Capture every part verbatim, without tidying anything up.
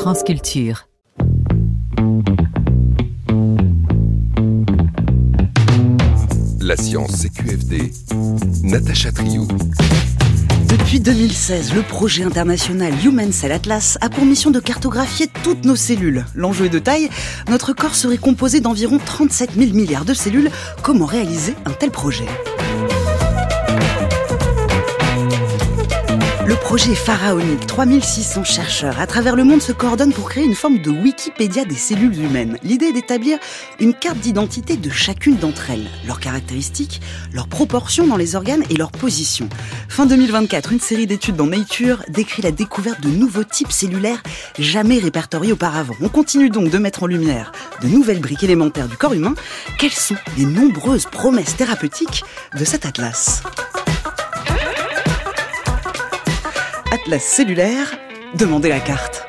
France Culture. La science C Q F D, Natacha Triou. Depuis deux mille seize, le projet international Human Cell Atlas a pour mission de cartographier toutes nos cellules. L'enjeu est de taille, notre corps serait composé d'environ trente-sept mille milliards de cellules. Comment réaliser un tel projet ? Le projet est pharaonique. trois mille six cents chercheurs à travers le monde se coordonnent pour créer une forme de Wikipédia des cellules humaines. L'idée est d'établir une carte d'identité de chacune d'entre elles, leurs caractéristiques, leurs proportions dans les organes et leur position. Fin deux mille vingt-quatre, une série d'études dans Nature décrit la découverte de nouveaux types cellulaires jamais répertoriés auparavant. On continue donc de mettre en lumière de nouvelles briques élémentaires du corps humain. Quelles sont les nombreuses promesses thérapeutiques de cet atlas ? Atlas cellulaire, demandez la carte.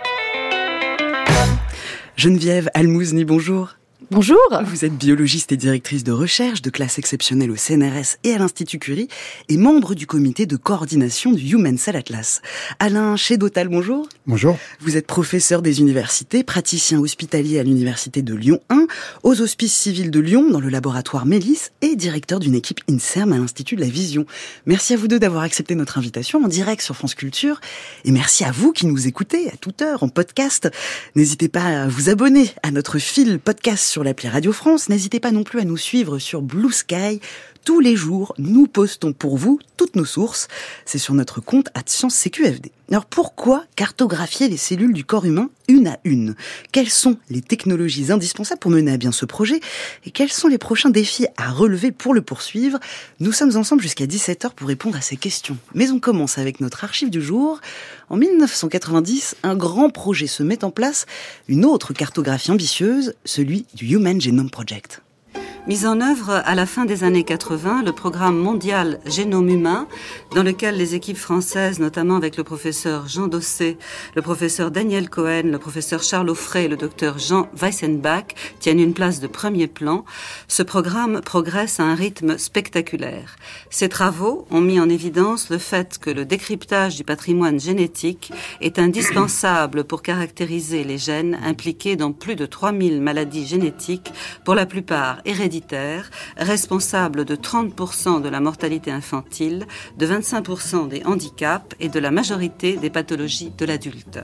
Geneviève Almouzni, bonjour. Bonjour. Vous êtes biologiste et directrice de recherche de classe exceptionnelle au C N R S et à l'Institut Curie et membre du comité de coordination du Human Cell Atlas. Alain Chédotal, bonjour. Bonjour. Vous êtes professeur des universités, praticien hospitalier à l'université de Lyon un, aux Hospices civils de Lyon, dans le laboratoire Mélis, et directeur d'une équipe INSERM à l'Institut de la Vision. Merci à vous deux d'avoir accepté notre invitation en direct sur France Culture. Et merci à vous qui nous écoutez à toute heure en podcast. N'hésitez pas à vous abonner à notre fil podcast sur l'appli Radio France. N'hésitez pas non plus à nous suivre sur Blue Sky. Tous les jours, nous postons pour vous toutes nos sources. C'est sur notre compte arobase science C Q F D. Alors pourquoi cartographier les cellules du corps humain une à une ? Quelles sont les technologies indispensables pour mener à bien ce projet ? Et quels sont les prochains défis à relever pour le poursuivre ? Nous sommes ensemble jusqu'à dix-sept heures pour répondre à ces questions. Mais on commence avec notre archive du jour. En dix-neuf cent quatre-vingt-dix, un grand projet se met en place, une autre cartographie ambitieuse, celui du Human Genome Project. Mis en œuvre à la fin des années quatre-vingts, le programme mondial Génome Humain, dans lequel les équipes françaises, notamment avec le professeur Jean Dossé, le professeur Daniel Cohen, le professeur Charles Offray et le docteur Jean Weissenbach, tiennent une place de premier plan, ce programme progresse à un rythme spectaculaire. Ces travaux ont mis en évidence le fait que le décryptage du patrimoine génétique est indispensable pour caractériser les gènes impliqués dans plus de trois mille maladies génétiques, pour la plupart héréditaires, responsable de trente pour cent de la mortalité infantile, de vingt-cinq pour cent des handicaps et de la majorité des pathologies de l'adulte.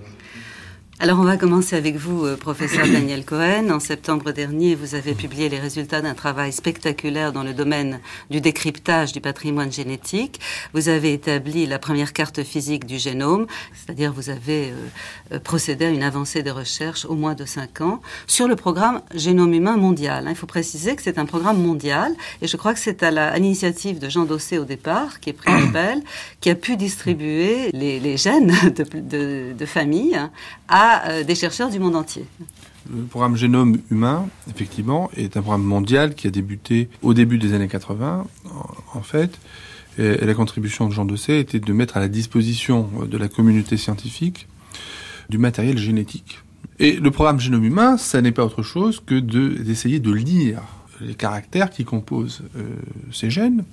Alors on va commencer avec vous, euh, professeur Daniel Cohen. En septembre dernier, vous avez publié les résultats d'un travail spectaculaire dans le domaine du décryptage du patrimoine génétique. Vous avez établi la première carte physique du génome, c'est-à-dire vous avez euh, procédé à une avancée de recherche au moins de cinq ans sur le programme Génome Humain mondial. Il faut préciser que c'est un programme mondial et je crois que c'est à, la, à l'initiative de Jean Dossé au départ, qui est pris Nobel, qui a pu distribuer les, les gènes de, de, de famille à des chercheurs du monde entier. Le programme Génome Humain, effectivement, est un programme mondial qui a débuté au début des années quatre-vingts, en fait. Et la contribution de Jean Dossé était de mettre à la disposition de la communauté scientifique du matériel génétique. Et le programme Génome Humain, ça n'est pas autre chose que de, d'essayer de lire les caractères qui composent euh, ces gènes.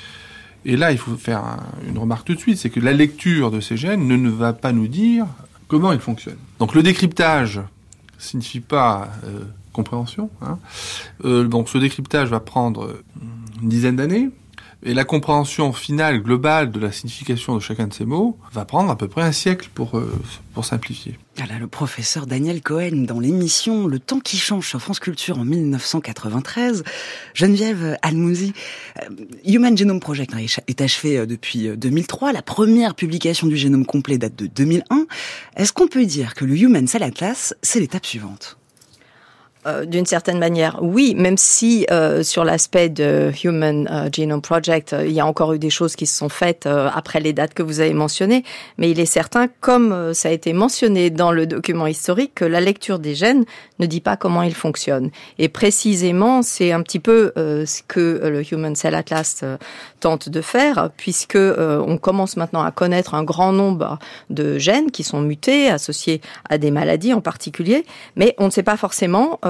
Et là, il faut faire un, une remarque tout de suite, c'est que la lecture de ces gènes ne, ne va pas nous dire comment ils fonctionnent. Donc le décryptage signifie pas euh, compréhension. Hein. Euh, donc ce décryptage va prendre une dizaine d'années. Et la compréhension finale, globale de la signification de chacun de ces mots va prendre à peu près un siècle pour, euh, pour simplifier. Voilà, le professeur Daniel Cohen dans l'émission Le temps qui change sur France Culture en dix-neuf cent quatre-vingt-treize. Geneviève Almouzni, euh, Human Genome Project est achevé depuis deux mille trois. La première publication du génome complet date de deux mille un. Est-ce qu'on peut dire que le Human Cell Atlas, c'est l'étape suivante ? Euh, d'une certaine manière, oui, même si euh, sur l'aspect de Human euh, Genome Project, euh, il y a encore eu des choses qui se sont faites euh, après les dates que vous avez mentionnées, mais il est certain, comme euh, ça a été mentionné dans le document historique, que la lecture des gènes ne dit pas comment ils fonctionnent. Et précisément, c'est un petit peu euh, ce que le Human Cell Atlas euh, tente de faire, puisque euh, on commence maintenant à connaître un grand nombre de gènes qui sont mutés, associés à des maladies en particulier, mais on ne sait pas forcément euh,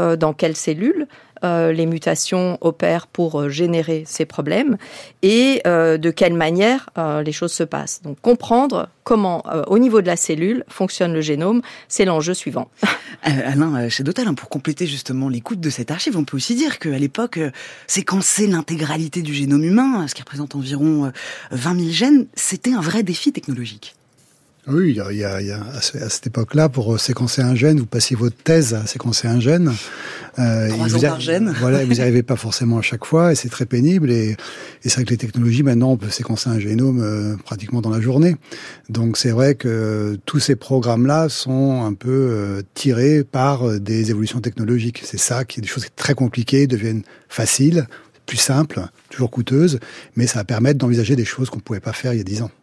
euh, dans quelle cellule euh, les mutations opèrent pour euh, générer ces problèmes et euh, de quelle manière euh, les choses se passent. Donc comprendre comment, euh, au niveau de la cellule, fonctionne le génome, c'est l'enjeu suivant. Euh, Alain Chédotal, hein, pour compléter justement l'écoute de cette archive, on peut aussi dire qu'à l'époque, euh, séquencer l'intégralité du génome humain, ce qui représente environ euh, vingt mille gènes, c'était un vrai défi technologique. Oui, il y a, il y a, il y a à cette époque-là, pour séquencer un gène, vous passiez votre thèse à séquencer un gène. Euh, Trois ans par gène. Voilà, vous n'y arrivez pas forcément à chaque fois, et c'est très pénible. Et, et c'est vrai que les technologies, maintenant, on peut séquencer un génome euh, pratiquement dans la journée. Donc c'est vrai que tous ces programmes-là sont un peu euh, tirés par euh, des évolutions technologiques. C'est ça qui est des choses très compliquées deviennent faciles, plus simples, toujours coûteuses, mais ça va permettre d'envisager des choses qu'on ne pouvait pas faire il y a dix ans.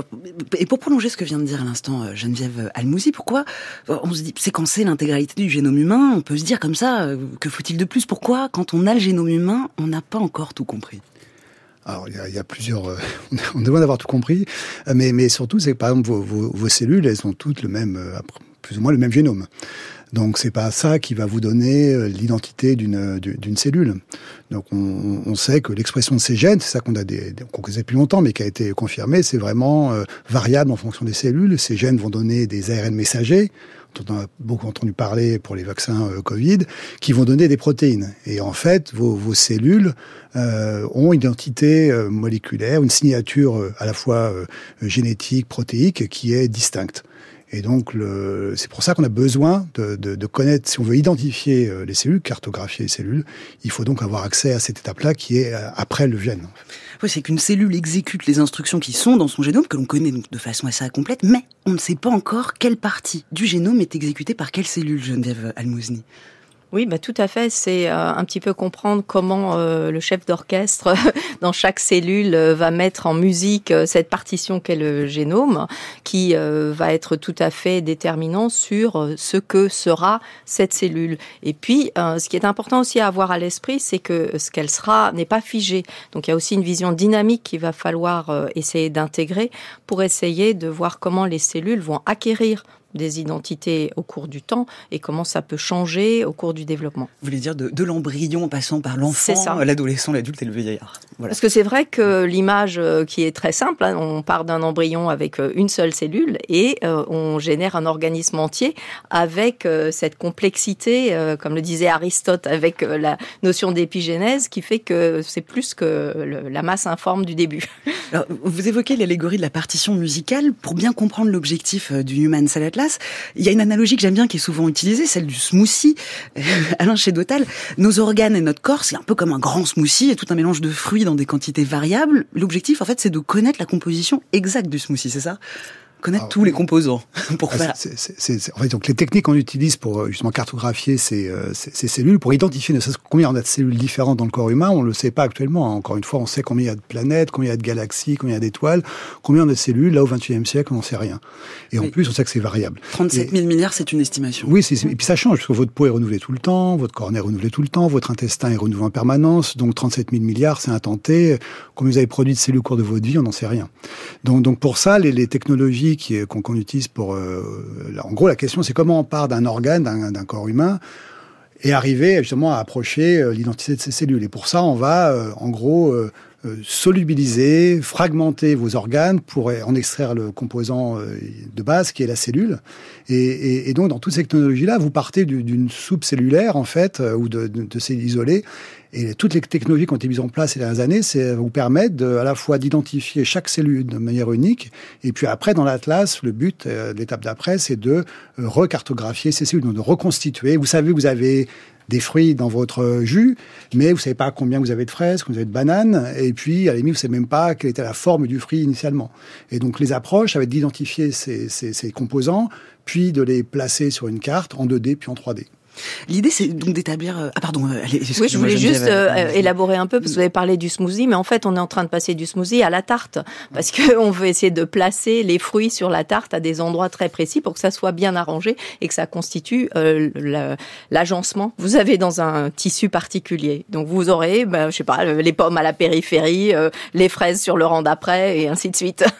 Et pour prolonger ce que vient de dire à l'instant Geneviève Almouzi, pourquoi on se dit séquencer l'intégralité du génome humain, on peut se dire comme ça, que faut-il de plus? Pourquoi, quand on a le génome humain, on n'a pas encore tout compris? Alors, il y a, il y a plusieurs... Euh, on est loin d'avoir tout compris, mais, mais surtout, c'est que par exemple, vos, vos, vos cellules, elles ont toutes le même, euh, plus ou moins le même génome. Donc c'est pas ça qui va vous donner l'identité d'une d'une cellule. Donc on, on sait que l'expression de ces gènes, c'est ça qu'on a des, qu'on connaît depuis longtemps, mais qui a été confirmé, c'est vraiment euh, variable en fonction des cellules. Ces gènes vont donner des A R N messagers, dont on a beaucoup entendu parler pour les vaccins euh, Covid, qui vont donner des protéines. Et en fait, vos, vos cellules euh, ont une identité euh, moléculaire, une signature euh, à la fois euh, génétique, protéique, qui est distincte. Et donc, le, c'est pour ça qu'on a besoin de, de, de connaître, si on veut identifier les cellules, cartographier les cellules, il faut donc avoir accès à cette étape-là qui est après le gène. Oui, c'est qu'une cellule exécute les instructions qui sont dans son génome, que l'on connaît donc de façon assez complète, mais on ne sait pas encore quelle partie du génome est exécutée par quelle cellule, Geneviève Almouzi. Oui, bah tout à fait. C'est euh, un petit peu comprendre comment euh, le chef d'orchestre dans chaque cellule euh, va mettre en musique euh, cette partition qu'est le génome, qui euh, va être tout à fait déterminant sur euh, ce que sera cette cellule. Et puis, euh, ce qui est important aussi à avoir à l'esprit, c'est que ce qu'elle sera n'est pas figé. Donc, il y a aussi une vision dynamique qu'il va falloir euh, essayer d'intégrer pour essayer de voir comment les cellules vont acquérir des identités au cours du temps et comment ça peut changer au cours du développement. Vous voulez dire de, de l'embryon en passant par l'enfant, l'adolescent, l'adulte et le vieillard. Voilà. Parce que c'est vrai que l'image qui est très simple, hein, on part d'un embryon avec une seule cellule et euh, on génère un organisme entier avec euh, cette complexité, euh, comme le disait Aristote, avec euh, la notion d'épigénèse qui fait que c'est plus que le, la masse informe du début. Alors, vous évoquez l'allégorie de la partition musicale. Pour bien comprendre l'objectif du Human Cell Atlas, il y a une analogie que j'aime bien qui est souvent utilisée, celle du smoothie. Alain Chédotal, nos organes et notre corps, c'est un peu comme un grand smoothie, et tout un mélange de fruits dans des quantités variables. L'objectif, en fait, c'est de connaître la composition exacte du smoothie, c'est ça ? Connaître ah, tous oui. les composants pour ah, faire. C'est, c'est, c'est, c'est, en fait, donc les techniques qu'on utilise pour justement cartographier ces, euh, ces, ces cellules, pour identifier ne serait-ce combien on a de cellules différentes dans le corps humain, on le sait pas actuellement. Encore une fois, on sait combien il y a de planètes, combien il y a de galaxies, combien il y a d'étoiles, combien on a de cellules. Là, au vingt-et-unième siècle, on n'en sait rien. Et oui. en plus, on sait que c'est variable. trente-sept mille milliards, c'est une estimation. Oui, c'est, c'est, et puis ça change parce que votre peau est renouvelée tout le temps, votre cornée est renouvelée tout le temps, votre intestin est renouvelé en permanence. Donc trente-sept mille milliards, c'est un tenté. Combien vous avez produit de cellules au cours de votre vie, on n'en sait rien. Donc, donc pour ça, les, les technologies qui, qu'on, qu'on utilise pour, euh, en gros, la question, c'est comment on part d'un organe, d'un, d'un corps humain, et arriver justement à approcher euh, l'identité de ces cellules. Et pour ça, on va, euh, en gros, euh, euh, solubiliser, fragmenter vos organes pour en extraire le composant euh, de base qui est la cellule. Et, et, et donc, dans toutes ces technologies-là, vous partez du, d'une soupe cellulaire, en fait, euh, ou de, de, de cellules isolées. Et toutes les technologies qui ont été mises en place ces dernières années, c'est vous permettre de, à la fois d'identifier chaque cellule de manière unique, et puis après, dans l'atlas, le but, euh, l'étape d'après, c'est de euh, recartographier ces cellules, donc de reconstituer. Vous savez, vous avez des fruits dans votre jus, mais vous savez pas combien vous avez de fraises, combien vous avez de bananes, et puis, à la limite, vous savez même pas quelle était la forme du fruit initialement. Et donc, les approches, ça va être d'identifier ces, ces, ces composants, puis de les placer sur une carte en deux D, puis en trois D. L'idée, c'est donc d'établir... Ah pardon, allez, oui, je voulais juste euh, élaborer un peu, parce que vous avez parlé du smoothie, mais en fait, on est en train de passer du smoothie à la tarte, parce qu'on veut essayer de placer les fruits sur la tarte à des endroits très précis pour que ça soit bien arrangé et que ça constitue euh, la, l'agencement. Vous avez dans un tissu particulier. Donc, vous aurez, ben, je sais pas, les pommes à la périphérie, euh, les fraises sur le rang d'après, et ainsi de suite.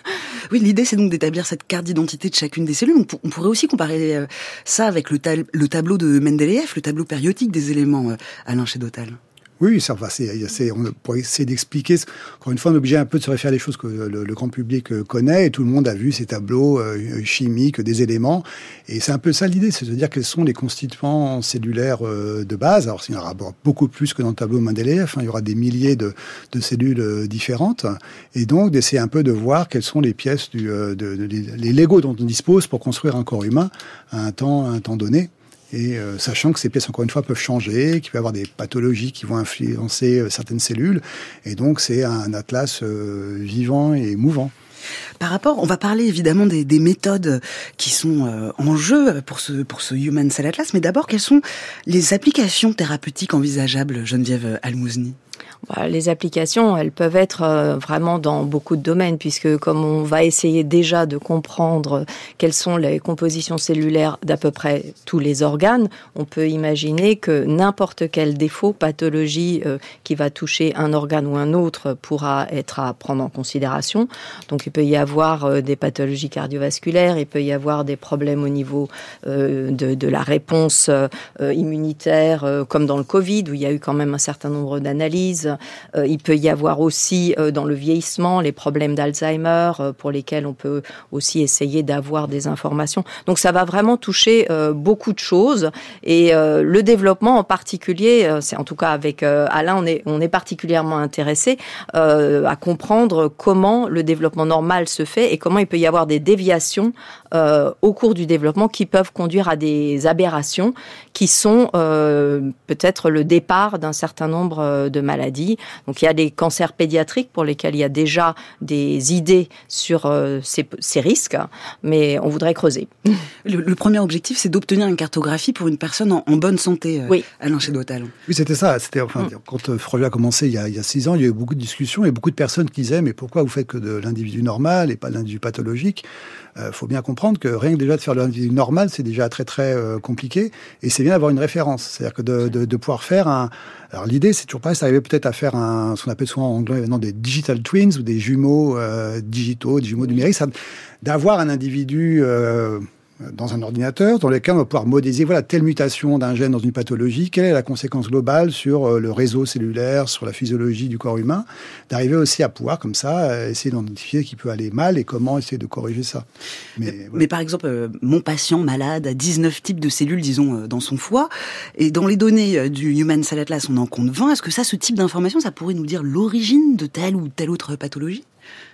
Oui, l'idée, c'est donc d'établir cette carte d'identité de chacune des cellules. On, pour, on pourrait aussi comparer euh, ça avec le, ta- le tableau de Mendeleïev, le tableau périodique des éléments, euh, Alain Chédotal. Oui, ça, enfin, c'est, c'est, on pourrait essayer d'expliquer. Encore une fois, on est obligé un peu de se référer à des choses que le, le grand public connaît, et tout le monde a vu ces tableaux euh, chimiques des éléments. Et c'est un peu ça l'idée, c'est de dire quels sont les constituants cellulaires euh, de base. Alors, il y en aura beaucoup plus que dans le tableau Mendeleïev, hein, il y aura des milliers de, de cellules euh, différentes. Et donc, d'essayer un peu de voir quelles sont les pièces, du, euh, de, de, de, les Legos dont on dispose pour construire un corps humain à un temps, à un temps donné. Et euh, sachant que ces pièces, encore une fois, peuvent changer, qu'il peut y avoir des pathologies qui vont influencer euh, certaines cellules. Et donc, c'est un atlas euh, vivant et mouvant. Par rapport, on va parler évidemment des, des méthodes qui sont euh, en jeu pour ce, pour ce Human Cell Atlas. Mais d'abord, quelles sont les applications thérapeutiques envisageables, Geneviève Almouzny ? Les applications, elles peuvent être vraiment dans beaucoup de domaines, puisque comme on va essayer déjà de comprendre quelles sont les compositions cellulaires d'à peu près tous les organes, on peut imaginer que n'importe quel défaut, pathologie euh, qui va toucher un organe ou un autre pourra être à prendre en considération. Donc il peut y avoir euh, des pathologies cardiovasculaires, il peut y avoir des problèmes au niveau euh, de, de la réponse euh, immunitaire, euh, comme dans le Covid, où il y a eu quand même un certain nombre d'analyses. Euh, il peut y avoir aussi euh, dans le vieillissement les problèmes d'Alzheimer euh, pour lesquels on peut aussi essayer d'avoir des informations. Donc ça va vraiment toucher euh, beaucoup de choses et euh, le développement en particulier, euh, c'est en tout cas avec euh, Alain, on est, on est particulièrement intéressé euh, à comprendre comment le développement normal se fait et comment il peut y avoir des déviations euh, au cours du développement qui peuvent conduire à des aberrations qui sont euh, peut-être le départ d'un certain nombre de maladies. Donc il y a des cancers pédiatriques pour lesquels il y a déjà des idées sur euh, ces, ces risques, mais on voudrait creuser. Le, le premier objectif, c'est d'obtenir une cartographie pour une personne en, en bonne santé, euh, oui. Alain Chédotal. Oui, c'était ça. C'était, enfin, mm. Quand le projet a commencé il y a, il y a six ans, il y a eu beaucoup de discussions et beaucoup de personnes qui disaient « Mais pourquoi vous faites que de l'individu normal et pas de l'individu pathologique ?» Il euh, faut bien comprendre que rien que déjà de faire l'individu normal, c'est déjà très très euh, compliqué et c'est bien d'avoir une référence. C'est-à-dire que de, de, de pouvoir faire un... Alors l'idée, c'est toujours pareil, c'est d'arriver peut-être à faire un, ce qu'on appelle souvent en anglais maintenant des digital twins ou des jumeaux euh, digitaux, des jumeaux numériques, ça, d'avoir un individu euh, dans un ordinateur dans lequel on va pouvoir modéliser, voilà, telle mutation d'un gène dans une pathologie, quelle est la conséquence globale sur euh, le réseau cellulaire, sur la physiologie du corps humain, d'arriver aussi à pouvoir, comme ça, euh, essayer d'identifier ce qui peut aller mal et comment essayer de corriger ça. Mais, mais, voilà. mais par exemple, euh, mon patient malade a dix-neuf types de cellules, disons, euh, dans son foie, et dans les données euh, du Human Cell Atlas, on en compte vingt. Est-ce que ça, ce type d'information, ça pourrait nous dire l'origine de telle ou telle autre pathologie ?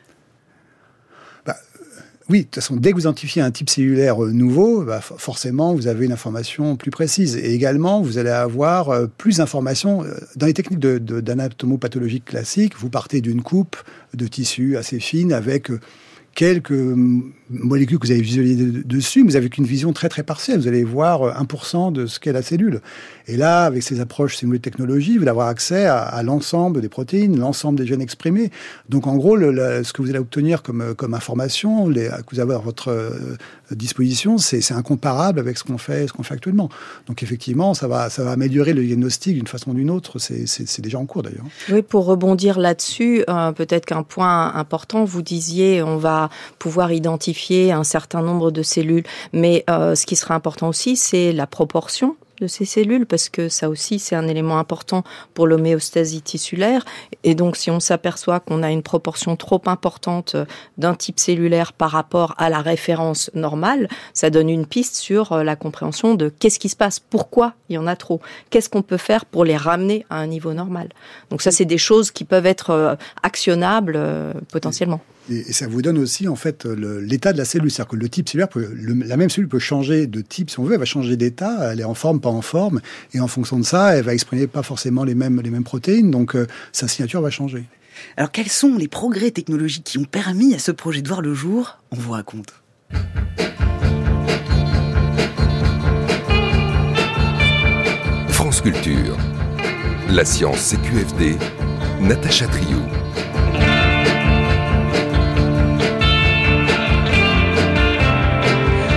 Oui, de toute façon, dès que vous identifiez un type cellulaire nouveau, bah, forcément, vous avez une information plus précise. Et également, vous allez avoir euh, plus d'informations. Dans les techniques de, de, d'anatomopathologie classique, vous partez d'une coupe de tissu assez fine avec euh, quelques molécules que vous avez visualisées dessus, mais vous n'avez qu'une vision très très partielle. Vous allez voir un pour cent de ce qu'est la cellule. Et là, avec ces approches simulées de technologie, vous allez avoir accès à, à l'ensemble des protéines, l'ensemble des gènes exprimés. Donc en gros, le, le, ce que vous allez obtenir comme, comme information, les, que vous avez à votre euh, disposition, c'est, c'est incomparable avec ce qu'on fait, ce qu'on fait actuellement. Donc effectivement, ça va, ça va améliorer le diagnostic d'une façon ou d'une autre. C'est, c'est, c'est déjà en cours d'ailleurs. Oui, pour rebondir là-dessus, euh, peut-être qu'un point important, vous disiez, on va pouvoir identifier un certain nombre de cellules, mais euh, ce qui sera important aussi, c'est la proportion de ces cellules, parce que ça aussi, c'est un élément important pour l'homéostasie tissulaire. Et donc, si on s'aperçoit qu'on a une proportion trop importante d'un type cellulaire par rapport à la référence normale, ça donne une piste sur la compréhension de qu'est-ce qui se passe, pourquoi il y en a trop, qu'est-ce qu'on peut faire pour les ramener à un niveau normal. Donc ça, c'est des choses qui peuvent être actionnables euh, potentiellement. Et ça vous donne aussi, en fait, le, l'état de la cellule. C'est-à-dire que le type cellulaire, peut, le, la même cellule peut changer de type, si on veut, elle va changer d'état, elle est en forme, pas en forme, et en fonction de ça, elle va exprimer pas forcément les mêmes, les mêmes protéines, donc euh, sa signature va changer. Alors, quels sont les progrès technologiques qui ont permis à ce projet de voir le jour ? On vous raconte. France Culture. La science C Q F D. Natacha Triou. En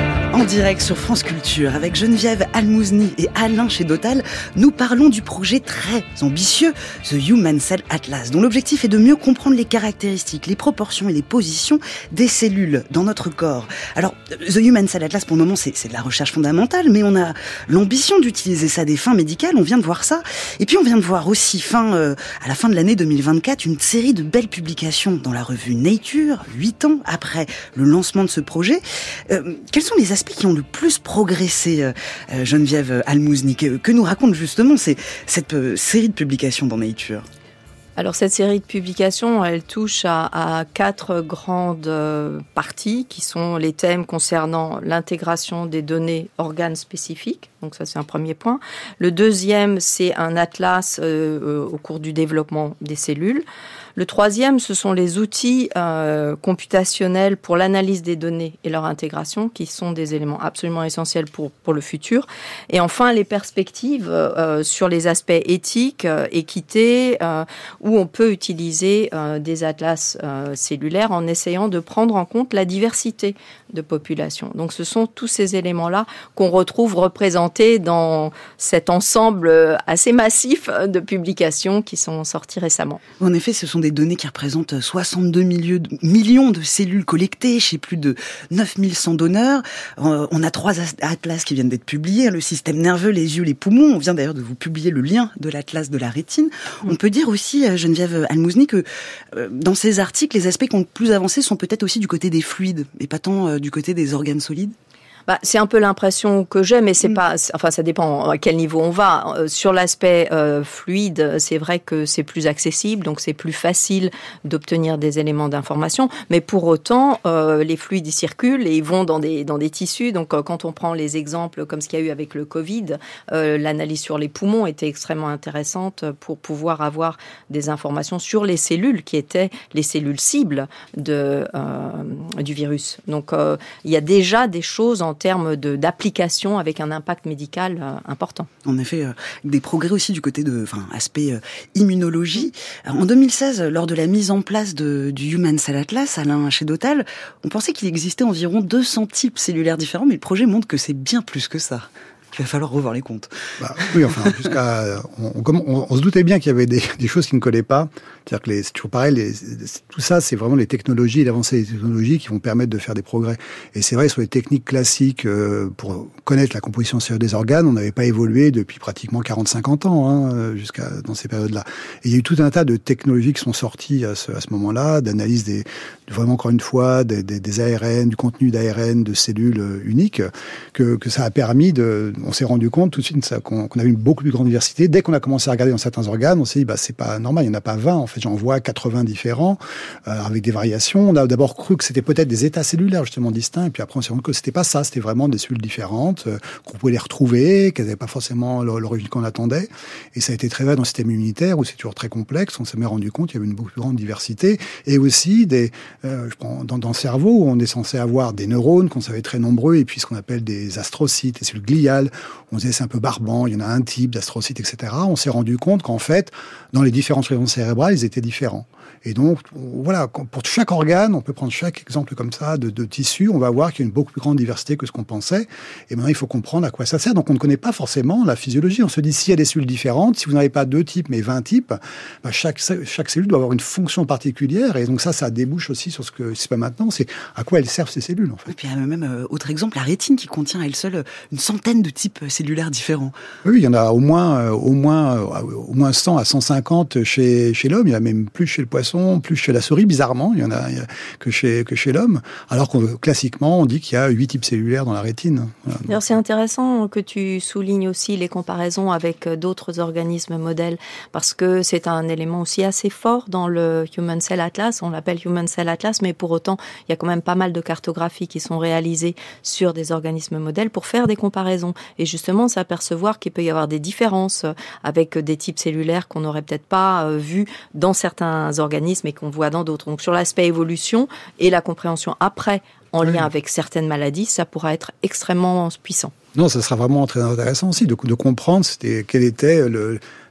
En direct sur France Culture, avec Geneviève Almouzny et Alain Chédotal, nous parlons du projet très ambitieux The Human Cell Atlas, dont l'objectif est de mieux comprendre les caractéristiques, les proportions et les positions des cellules dans notre corps. Alors, The Human Cell Atlas, pour le moment, c'est, c'est de la recherche fondamentale, mais on a l'ambition d'utiliser ça à des fins médicales, on vient de voir ça. Et puis on vient de voir aussi, fin, euh, à la fin de l'année deux mille vingt-quatre, une série de belles publications dans la revue Nature, huit ans après le lancement de ce projet. Euh, quels sont les aspects qui ont le plus progressé, euh, Geneviève Almouzny, que, que nous raconte justement ces, cette euh, série de publications dans Nature? Alors cette série de publications, elle touche à, à quatre grandes euh, parties qui sont les thèmes concernant l'intégration des données organes spécifiques. Donc ça c'est un premier point. Le deuxième, c'est un atlas euh, euh, au cours du développement des cellules. Le troisième, ce sont les outils euh, computationnels pour l'analyse des données et leur intégration, qui sont des éléments absolument essentiels pour, pour le futur. Et enfin, les perspectives euh, sur les aspects éthiques, euh, équité, euh, où on peut utiliser euh, des atlas euh, cellulaires en essayant de prendre en compte la diversité de population. Donc ce sont tous ces éléments-là qu'on retrouve représentés dans cet ensemble assez massif de publications qui sont sorties récemment. En effet, ce sont des données qui représentent soixante-deux millions de cellules collectées chez plus de neuf mille cent donneurs. On a trois atlas qui viennent d'être publiés, le système nerveux, les yeux, les poumons. On vient d'ailleurs de vous publier le lien de l'atlas de la rétine. On peut dire aussi, Geneviève Almouzny, que dans ces articles, les aspects qui ont le plus avancé sont peut-être aussi du côté des fluides et pas tant du côté des organes solides. Bah, c'est un peu l'impression que j'ai, mais c'est mmh. pas. Enfin, ça dépend à quel niveau on va. Euh, sur l'aspect euh, fluide, c'est vrai que c'est plus accessible, donc c'est plus facile d'obtenir des éléments d'information. Mais pour autant, euh, les fluides ils circulent et ils vont dans des dans des tissus. Donc, euh, quand on prend les exemples comme ce qu'il y a eu avec le Covid, euh, l'analyse sur les poumons était extrêmement intéressante pour pouvoir avoir des informations sur les cellules qui étaient les cellules cibles de euh, du virus. Donc, euh, il y a déjà des choses en en termes de, d'application avec un impact médical euh, important. En effet, euh, des progrès aussi du côté de, enfin, aspect euh, immunologie. En deux mille seize, lors de la mise en place de, du Human Cell Atlas, Alain Chédotal, on pensait qu'il existait environ deux cents types cellulaires différents, mais le projet montre que c'est bien plus que ça. Il va falloir revoir les comptes. Bah, oui, enfin, jusqu'à, on, on, on se doutait bien qu'il y avait des, des choses qui ne collaient pas. C'est-à-dire que les, c'est toujours pareil, les, tout ça, c'est vraiment les technologies, l'avancée des technologies qui vont permettre de faire des progrès. Et c'est vrai, sur les techniques classiques, euh, pour connaître la composition cellulaire des organes, on n'avait pas évolué depuis pratiquement quarante à cinquante ans, hein, jusqu'à, dans ces périodes-là. Et il y a eu tout un tas de technologies qui sont sorties à ce, à ce moment-là, d'analyse des, vraiment encore une fois, des, des, des A R N, du contenu d'A R N, de cellules uniques, que, que ça a permis de, on s'est rendu compte tout de suite ça, qu'on, qu'on avait une beaucoup plus grande diversité. Dès qu'on a commencé à regarder dans certains organes, on s'est dit, bah, c'est pas normal, il n'y en a pas vingt, en fait, j'en vois quatre-vingts différents, euh, avec des variations. On a d'abord cru que c'était peut-être des états cellulaires, justement, distincts, et puis après, on s'est rendu compte que c'était pas ça, c'était vraiment des cellules différentes, euh, qu'on pouvait les retrouver, qu'elles n'avaient pas forcément l'origine qu'on attendait. Et ça a été très vrai dans le système immunitaire, où c'est toujours très complexe. On s'est bien rendu compte qu'il y avait une beaucoup plus grande diversité. Et aussi, des, euh, je prends, dans, dans le cerveau, où on est censé avoir des neurones, qu'on savait très nombreux, et puis ce qu'on appelle des astrocytes, des cellules gliales. On disait c'est un peu barbant, il y en a un type d'astrocytes, et cetera. On s'est rendu compte qu'en fait, dans les différentes régions cérébrales, ils étaient différents. Et donc, voilà, pour chaque organe, on peut prendre chaque exemple comme ça de, de tissu, on va voir qu'il y a une beaucoup plus grande diversité que ce qu'on pensait. Et maintenant, il faut comprendre à quoi ça sert. Donc, on ne connaît pas forcément la physiologie. On se dit, s'il y a des cellules différentes, si vous n'avez pas deux types, mais vingt types, bah, chaque, chaque cellule doit avoir une fonction particulière. Et donc, ça, ça débouche aussi sur ce que c'est pas maintenant, c'est à quoi elles servent ces cellules, en fait. Et puis, il y a même, euh, autre exemple, la rétine qui contient à elle seule une centaine de types cellulaires différents. Oui, il y en a au moins, euh, au moins, euh, au moins cent à cent cinquante chez, chez l'homme. Il y en a même plus chez le poisson, plus chez la souris, bizarrement, il y en a, il y a que chez que chez l'homme, alors qu'on classiquement on dit qu'il y a huit types cellulaires dans la rétine. Voilà. Alors c'est intéressant que tu soulignes aussi les comparaisons avec d'autres organismes modèles, parce que c'est un élément aussi assez fort dans le Human Cell Atlas. On l'appelle Human Cell Atlas, mais pour autant il y a quand même pas mal de cartographies qui sont réalisées sur des organismes modèles pour faire des comparaisons et justement s'apercevoir qu'il peut y avoir des différences avec des types cellulaires qu'on n'aurait peut-être pas vus dans certains organismes et qu'on voit dans d'autres. Donc sur l'aspect évolution et la compréhension après en lien oui. avec certaines maladies, ça pourra être extrêmement puissant. Non, ça sera vraiment très intéressant aussi de, de comprendre c'était, quel était le,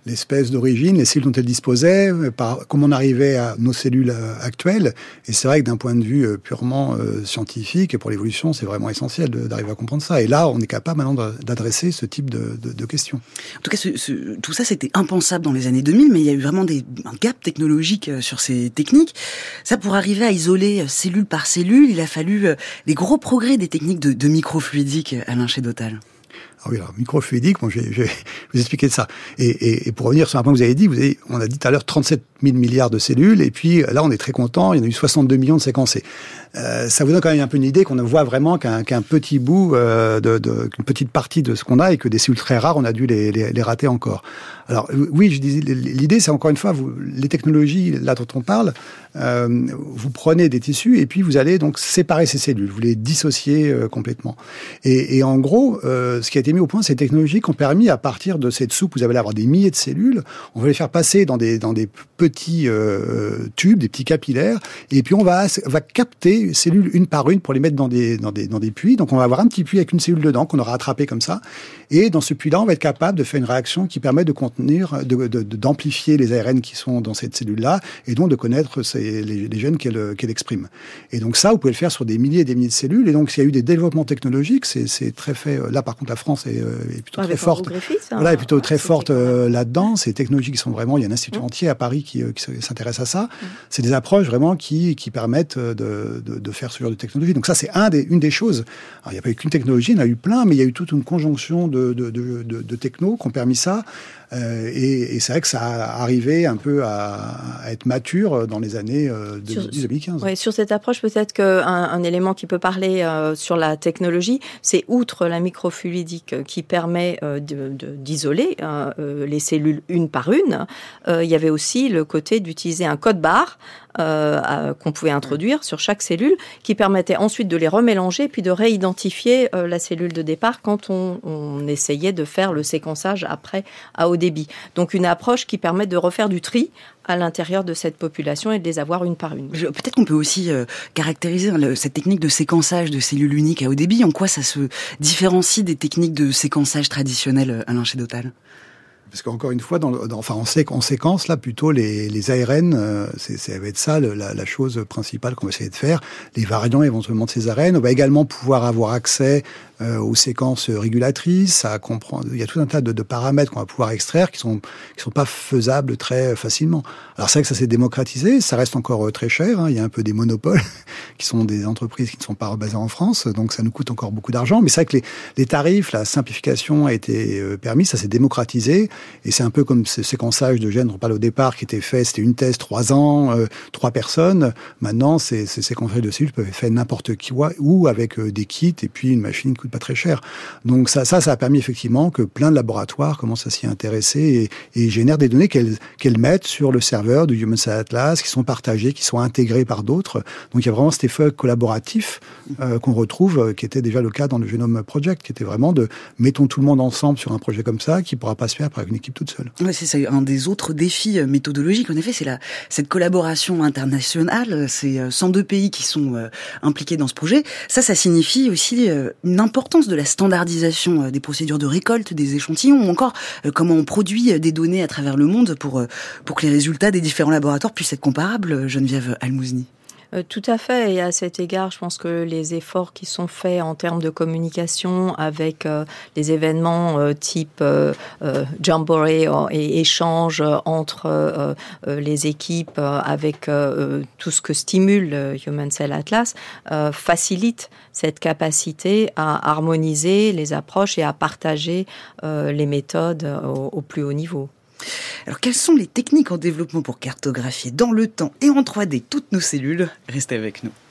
l'espèce d'origine, les cellules dont elles disposaient, par comment on arrivait à nos cellules actuelles. Et c'est vrai que d'un point de vue purement euh, scientifique et pour l'évolution, c'est vraiment essentiel de, d'arriver à comprendre ça. Et là, on est capable maintenant d'adresser ce type de, de, de questions. En tout cas, ce, ce, tout ça, c'était impensable dans les années deux mille, mais il y a eu vraiment des, un gap technologique sur ces techniques. Ça, pour arriver à isoler cellule par cellule, il a fallu les gros progrès des techniques de, de microfluidique, Alain Chédotal. Ah oui, alors, microfluidique, bon, je vais, je vais vous expliquer ça. Et, et, et pour revenir sur un point que vous avez dit, vous avez, on a dit tout à l'heure trente-sept mille milliards de cellules, et puis là, on est très content, il y en a eu soixante-deux millions de séquencés. Euh, ça vous donne quand même un peu une idée qu'on ne voit vraiment qu'un, qu'un petit bout, euh, de, de, qu'une petite partie de ce qu'on a, et que des cellules très rares, on a dû les, les, les rater encore. Alors oui, je disais, l'idée, c'est encore une fois, vous, les technologies là dont on parle, euh, vous prenez des tissus et puis vous allez donc séparer ces cellules, vous les dissociez euh, complètement. Et, et en gros, euh, ce qui a été mis au point, ces technologies qui ont permis, à partir de cette soupe, vous allez avoir des milliers de cellules, on va les faire passer dans des dans des petits euh, tubes, des petits capillaires, et puis on va va capter cellules une par une pour les mettre dans des dans des dans des puits. Donc on va avoir un petit puits avec une cellule dedans qu'on aura attrapé comme ça, et dans ce puits-là, on va être capable de faire une réaction qui permet de contenir De, de, de, d'amplifier les A R N qui sont dans cette cellule-là et donc de connaître ces, les, les gènes qu'elle, qu'elle exprime. Et donc ça, vous pouvez le faire sur des milliers et des milliers de cellules. Et donc, s'il y a eu des développements technologiques, c'est, c'est très fait. Là, par contre, la France est, est plutôt ouais, très forte. Hein, voilà, est plutôt très forte euh, là-dedans. Ces technologies qui sont vraiment... Il y a un institut mmh. entier à Paris qui, qui s'intéresse à ça. Mmh. C'est des approches vraiment qui, qui permettent de, de, de faire ce genre de technologie. Donc ça, c'est un des, une des choses. Alors, il n'y a pas eu qu'une technologie, il y en a eu plein, mais il y a eu toute une conjonction de, de, de, de, de technos qui ont permis ça. Euh, et, et c'est vrai que ça a arrivé un peu à, à être mature dans les années euh, deux mille dix deux mille quinze. Oui, sur cette approche, peut-être qu'un un élément qui peut parler euh, sur la technologie, c'est outre la microfluidique qui permet euh, de, de, d'isoler euh, les cellules une par une, euh, il y avait aussi le côté d'utiliser un code barre Euh, à, qu'on pouvait introduire sur chaque cellule, qui permettait ensuite de les remélanger puis de réidentifier euh, la cellule de départ quand on, on essayait de faire le séquençage après à haut débit. Donc une approche qui permet de refaire du tri à l'intérieur de cette population et de les avoir une par une. Peut-être qu'on peut aussi euh, caractériser le, cette technique de séquençage de cellules uniques à haut débit. En quoi ça se différencie des techniques de séquençage traditionnelles, Alain Chédotal ? Parce qu'encore une fois, dans, le, dans, enfin, en, sé, en séquence, là, plutôt les, les A R N, euh, c'est, ça va être ça le, la, la chose principale qu'on va essayer de faire. Les variants éventuellement de ces A R N. On va également pouvoir avoir accès euh, aux séquences régulatrices. Ça comprend, il y a tout un tas de, de paramètres qu'on va pouvoir extraire qui sont qui sont pas faisables très facilement. Alors c'est vrai que ça s'est démocratisé. Ça reste encore très cher. Hein. Il y a un peu des monopoles qui sont des entreprises qui ne sont pas basées en France, donc ça nous coûte encore beaucoup d'argent. Mais c'est vrai que les, les tarifs, la simplification a été euh, permise. Ça s'est démocratisé. Et c'est un peu comme ce séquençage de gènes dont on parle au départ, qui était fait, c'était une thèse, trois ans, euh, trois personnes. Maintenant, ces, ces séquençages de cellules peuvent être faits n'importe qui, ou avec euh, des kits, et puis une machine qui coûte pas très cher. Donc ça, ça, ça a permis effectivement que plein de laboratoires commencent à s'y intéresser et, et génèrent des données qu'elles, qu'elles mettent sur le serveur du Human Cell Atlas, qui sont partagées, qui sont intégrées par d'autres. Donc il y a vraiment cet effet collaboratif euh, qu'on retrouve, euh, qui était déjà le cas dans le Genome Project, qui était vraiment de mettons tout le monde ensemble sur un projet comme ça, qui pourra pas se faire par une équipe toute seule. Ouais, c'est ça, un des autres défis méthodologiques. En effet, c'est la, cette collaboration internationale. C'est cent deux pays qui sont euh, impliqués dans ce projet. Ça, ça signifie aussi euh, une importance de la standardisation euh, des procédures de récolte des échantillons, ou encore euh, comment on produit des données à travers le monde pour, euh, pour que les résultats des différents laboratoires puissent être comparables. Geneviève Almouzny. Euh, tout à fait, et à cet égard, je pense que les efforts qui sont faits en termes de communication avec euh, les événements euh, type euh, euh, Jamboree euh, et échanges entre euh, euh, les équipes euh, avec euh, tout ce que stimule le Human Cell Atlas euh, facilitent cette capacité à harmoniser les approches et à partager euh, les méthodes au, au plus haut niveau. Alors, quelles sont les techniques en développement pour cartographier dans le temps et en trois D toutes nos cellules ? Restez avec nous.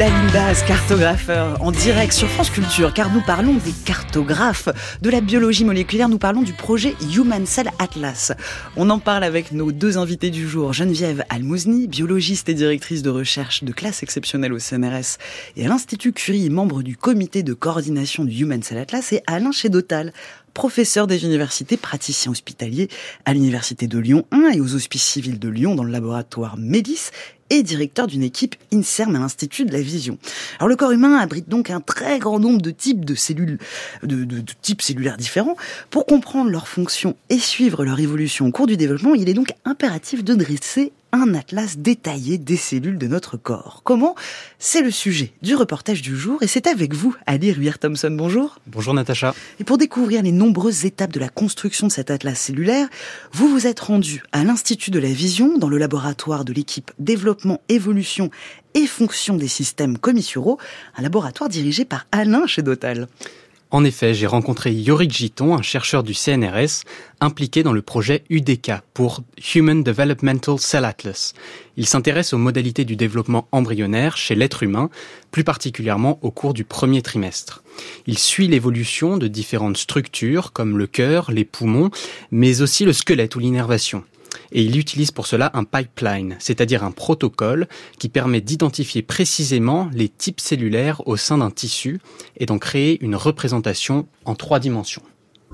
Pascaline Baz, cartographeur, en direct sur France Culture, car nous parlons des cartographes. De la biologie moléculaire, nous parlons du projet Human Cell Atlas. On en parle avec nos deux invités du jour, Geneviève Almouzny, biologiste et directrice de recherche de classe exceptionnelle au C N R S et à l'Institut Curie, membre du comité de coordination du Human Cell Atlas, et Alain Chédotal, professeur des universités, praticien hospitalier à l'Université de Lyon un et aux Hospices civils de Lyon dans le laboratoire Mélis, et directeur d'une équipe INSERM à l'Institut de la Vision. Alors le corps humain abrite donc un très grand nombre de types de cellules, de, de, de types cellulaires différents. Pour comprendre leurs fonctions et suivre leur évolution au cours du développement, il est donc impératif de dresser un atlas détaillé des cellules de notre corps. Comment ? C'est le sujet du reportage du jour et c'est avec vous, Ali Ruyer-Thompson. Bonjour. Bonjour Natacha. Et pour découvrir les nombreuses étapes de la construction de cet atlas cellulaire, vous vous êtes rendu à l'Institut de la Vision, dans le laboratoire de l'équipe Développement, Évolution et Fonction des systèmes Commissuraux, un laboratoire dirigé par Alain Chédotal. En effet, j'ai rencontré Yorick Giton, un chercheur du C N R S, impliqué dans le projet U D K pour Human Developmental Cell Atlas. Il s'intéresse aux modalités du développement embryonnaire chez l'être humain, plus particulièrement au cours du premier trimestre. Il suit l'évolution de différentes structures comme le cœur, les poumons, mais aussi le squelette ou l'innervation. Et il utilise pour cela un pipeline, c'est-à-dire un protocole qui permet d'identifier précisément les types cellulaires au sein d'un tissu et d'en créer une représentation en trois dimensions.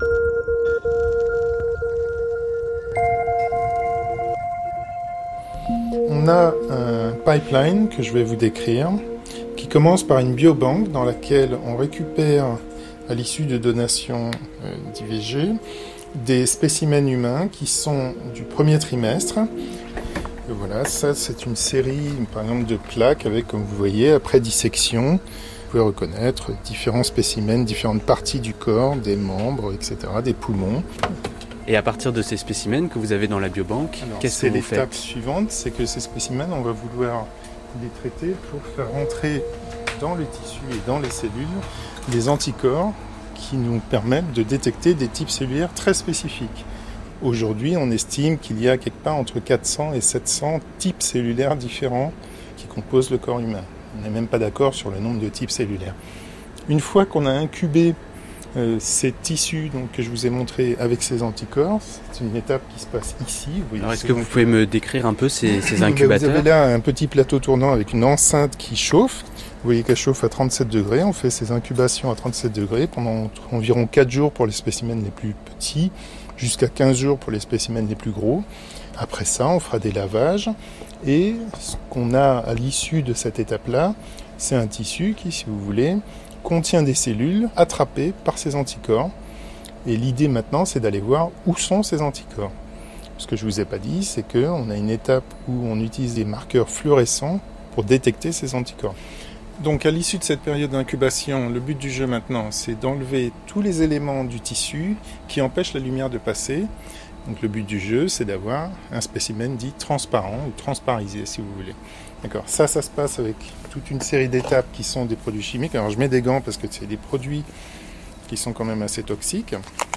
On a un pipeline que je vais vous décrire qui commence par une biobanque dans laquelle on récupère, à l'issue de donations d'I V G, des spécimens humains qui sont du premier trimestre. Et voilà, ça c'est une série par exemple de plaques avec, comme vous voyez, après dissection, vous pouvez reconnaître différents spécimens, différentes parties du corps, des membres, et cetera, des poumons. Et à partir de ces spécimens que vous avez dans la biobanque, Alors, qu'est-ce que que vous faites ? C'est l'étape faites ? suivante, c'est que ces spécimens, on va vouloir les traiter pour faire rentrer dans les tissus et dans les cellules des anticorps qui nous permettent de détecter des types cellulaires très spécifiques. Aujourd'hui, on estime qu'il y a quelque part entre quatre cents et sept cents types cellulaires différents qui composent le corps humain. On n'est même pas d'accord sur le nombre de types cellulaires. Une fois qu'on a incubé euh, ces tissus donc, que je vous ai montrés avec ces anticorps, c'est une étape qui se passe ici. Vous voyez, Alors est-ce que vous pouvez me décrire un peu ces, ces incubateurs ? Vous avez là un petit plateau tournant avec une enceinte qui chauffe. Vous voyez qu'elle chauffe à trente-sept degrés. On fait ces incubations à trente-sept degrés pendant environ quatre jours pour les spécimens les plus petits, jusqu'à quinze jours pour les spécimens les plus gros. Après ça, on fera des lavages. Et ce qu'on a à l'issue de cette étape-là, c'est un tissu qui, si vous voulez, contient des cellules attrapées par ces anticorps. Et l'idée maintenant, c'est d'aller voir où sont ces anticorps. Ce que je ne vous ai pas dit, c'est qu'on a une étape où on utilise des marqueurs fluorescents pour détecter ces anticorps. Donc à l'issue de cette période d'incubation, le but du jeu maintenant, c'est d'enlever tous les éléments du tissu qui empêchent la lumière de passer. Donc le but du jeu, c'est d'avoir un spécimen dit transparent ou transparisé, si vous voulez. D'accord. Ça, ça se passe avec toute une série d'étapes qui sont des produits chimiques. Alors je mets des gants parce que c'est des produits qui sont quand même assez toxiques.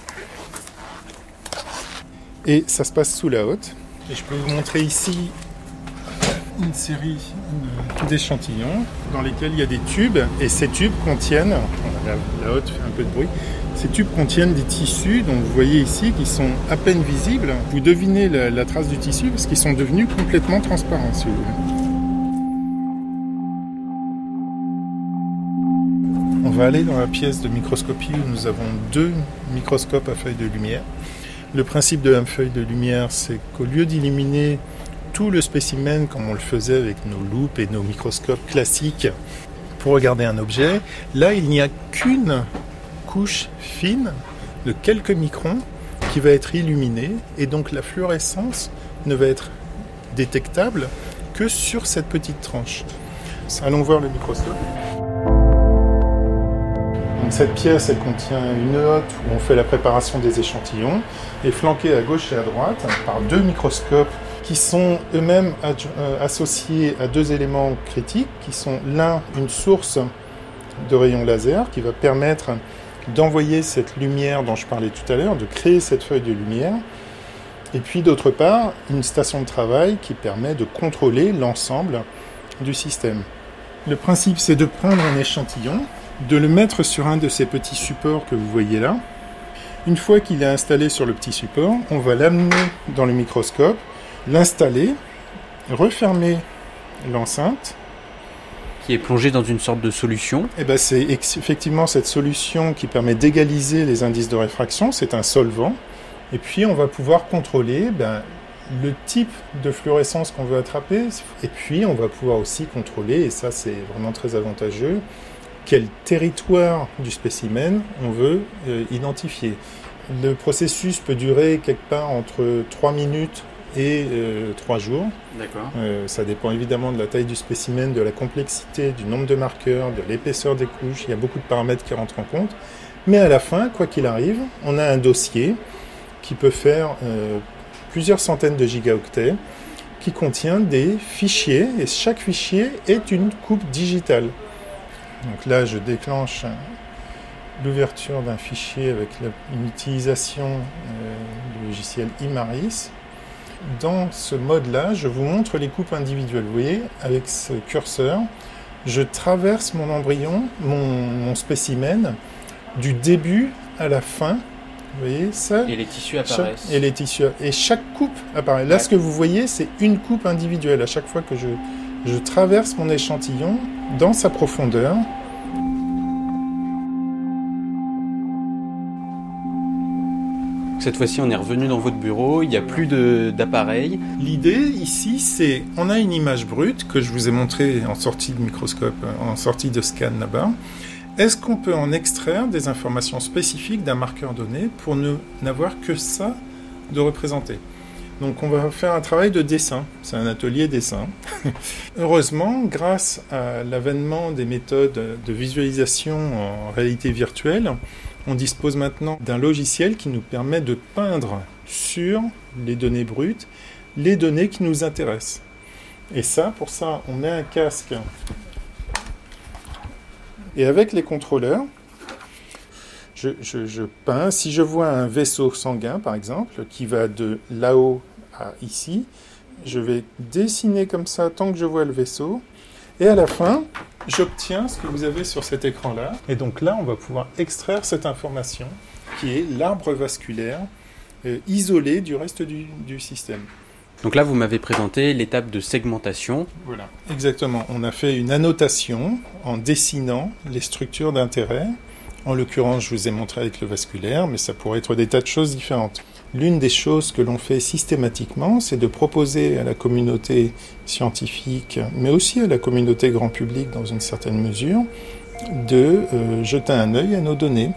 Et ça se passe sous la hotte. Et je peux vous montrer ici une série d'échantillons dans lesquels il y a des tubes, et ces tubes contiennent, la, la hotte fait un peu de bruit, ces tubes contiennent des tissus, dont vous voyez ici, qui sont à peine visibles. Vous devinez la, la trace du tissu parce qu'ils sont devenus complètement transparents, si vous voulez. On va aller dans la pièce de microscopie où nous avons deux microscopes à feuille de lumière. Le principe de la feuille de lumière, c'est qu'au lieu d'illuminer tout le spécimen comme on le faisait avec nos loupes et nos microscopes classiques pour regarder un objet, là il n'y a qu'une couche fine de quelques microns qui va être illuminée, et donc la fluorescence ne va être détectable que sur cette petite tranche. Allons voir le microscope. Donc cette pièce, elle contient une hotte où on fait la préparation des échantillons, et flanquée à gauche et à droite par deux microscopes qui sont eux-mêmes associés à deux éléments critiques, qui sont l'un, une source de rayons laser qui va permettre d'envoyer cette lumière dont je parlais tout à l'heure, de créer cette feuille de lumière, et puis d'autre part, une station de travail qui permet de contrôler l'ensemble du système. Le principe, c'est de prendre un échantillon, de le mettre sur un de ces petits supports que vous voyez là. Une fois qu'il est installé sur le petit support, on va l'amener dans le microscope, l'installer, refermer l'enceinte. Qui est plongé dans une sorte de solution. Et ben c'est ex- effectivement cette solution qui permet d'égaliser les indices de réfraction, c'est un solvant. Et puis on va pouvoir contrôler ben, le type de fluorescence qu'on veut attraper. Et puis on va pouvoir aussi contrôler, et ça c'est vraiment très avantageux, quel territoire du spécimen on veut euh, identifier. Le processus peut durer quelque part entre trois minutes et euh, trois jours. D'accord. Euh, ça dépend évidemment de la taille du spécimen, de la complexité, du nombre de marqueurs, de l'épaisseur des couches. Il y a beaucoup de paramètres qui rentrent en compte. Mais à la fin, quoi qu'il arrive, on a un dossier qui peut faire euh, plusieurs centaines de gigaoctets, qui contient des fichiers, et chaque fichier est une coupe digitale. Donc là, je déclenche l'ouverture d'un fichier avec la, une utilisation euh, du logiciel Imaris. Dans ce mode-là, je vous montre les coupes individuelles. Vous voyez, avec ce curseur, je traverse mon embryon, mon, mon spécimen, du début à la fin. Vous voyez ça ? Et les tissus apparaissent. Chaque, et les tissus et chaque coupe apparaît. Là, ouais. Ce que vous voyez, c'est une coupe individuelle. À chaque fois que je, je traverse mon échantillon dans sa profondeur. Cette fois-ci, on est revenu dans votre bureau, il n'y a plus de, d'appareil. L'idée ici, c'est, on a une image brute que je vous ai montrée en sortie de microscope, en sortie de scan là-bas. Est-ce qu'on peut en extraire des informations spécifiques d'un marqueur donné pour ne n'avoir que ça de représenté ? Donc on va faire un travail de dessin, c'est un atelier dessin. Heureusement, grâce à l'avènement des méthodes de visualisation en réalité virtuelle, on dispose maintenant d'un logiciel qui nous permet de peindre sur les données brutes les données qui nous intéressent. Et ça, pour ça, on met un casque. Et avec les contrôleurs, je, je, je peins. Si je vois un vaisseau sanguin, par exemple, qui va de là-haut à ici, je vais dessiner comme ça tant que je vois le vaisseau. Et à la fin, j'obtiens ce que vous avez sur cet écran-là. Et donc là, on va pouvoir extraire cette information qui est l'arbre vasculaire euh, isolé du reste du, du système. Donc là, vous m'avez présenté l'étape de segmentation. Voilà, exactement. On a fait une annotation en dessinant les structures d'intérêt. En l'occurrence, je vous ai montré avec le vasculaire, mais ça pourrait être des tas de choses différentes. L'une des choses que l'on fait systématiquement, c'est de proposer à la communauté scientifique, mais aussi à la communauté grand public dans une certaine mesure, de euh, jeter un œil à nos données.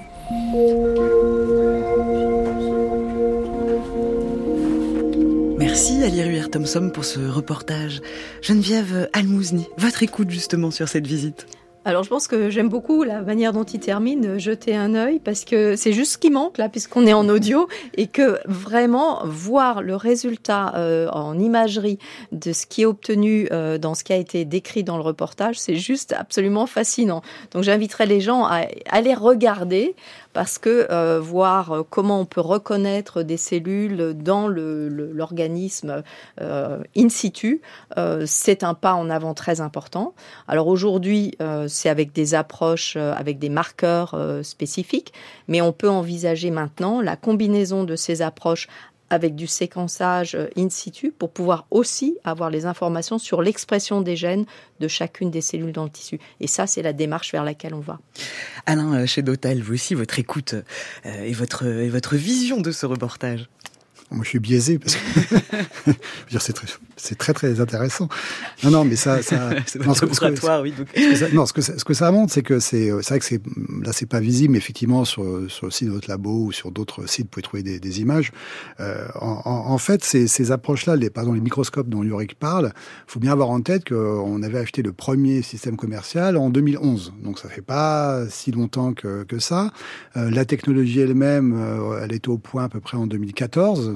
Merci Ali Ruher-Thompson pour ce reportage. Geneviève Almouzny, votre écoute justement sur cette visite. Alors je pense que j'aime beaucoup la manière dont il termine, jeter un œil, parce que c'est juste ce qui manque là, puisqu'on est en audio, et que vraiment voir le résultat euh, en imagerie de ce qui est obtenu euh, dans ce qui a été décrit dans le reportage, c'est juste absolument fascinant. Donc j'inviterai les gens à aller regarder, parce que euh, voir comment on peut reconnaître des cellules dans le, le, l'organisme euh, in situ, euh, c'est un pas en avant très important. Alors aujourd'hui, euh, c'est avec des approches, euh, avec des marqueurs euh, spécifiques, mais on peut envisager maintenant la combinaison de ces approches avec du séquençage in situ pour pouvoir aussi avoir les informations sur l'expression des gènes de chacune des cellules dans le tissu. Et ça, c'est la démarche vers laquelle on va. Alain Chedautal, vous aussi, votre écoute euh, et, votre, et votre vision de ce reportage. Moi, je suis biaisé parce que je veux dire, c'est très, c'est très très intéressant. Non, non, mais ça, ça. c'est non, ce, laboratoire, oui. Donc. Ce que ça, non, ce que ça, ce que ça montre, c'est que c'est, c'est vrai que c'est là, c'est pas visible, mais effectivement sur sur le site de notre labo ou sur d'autres sites, vous pouvez trouver des, des images. Euh, en, en, en fait, ces, ces approches-là, les, par exemple les microscopes dont Yorick parle, faut bien avoir en tête qu'on avait acheté le premier système commercial en deux mille onze, donc ça fait pas si longtemps que que ça. Euh, la technologie elle-même, euh, elle était au point à peu près en deux mille quatorze.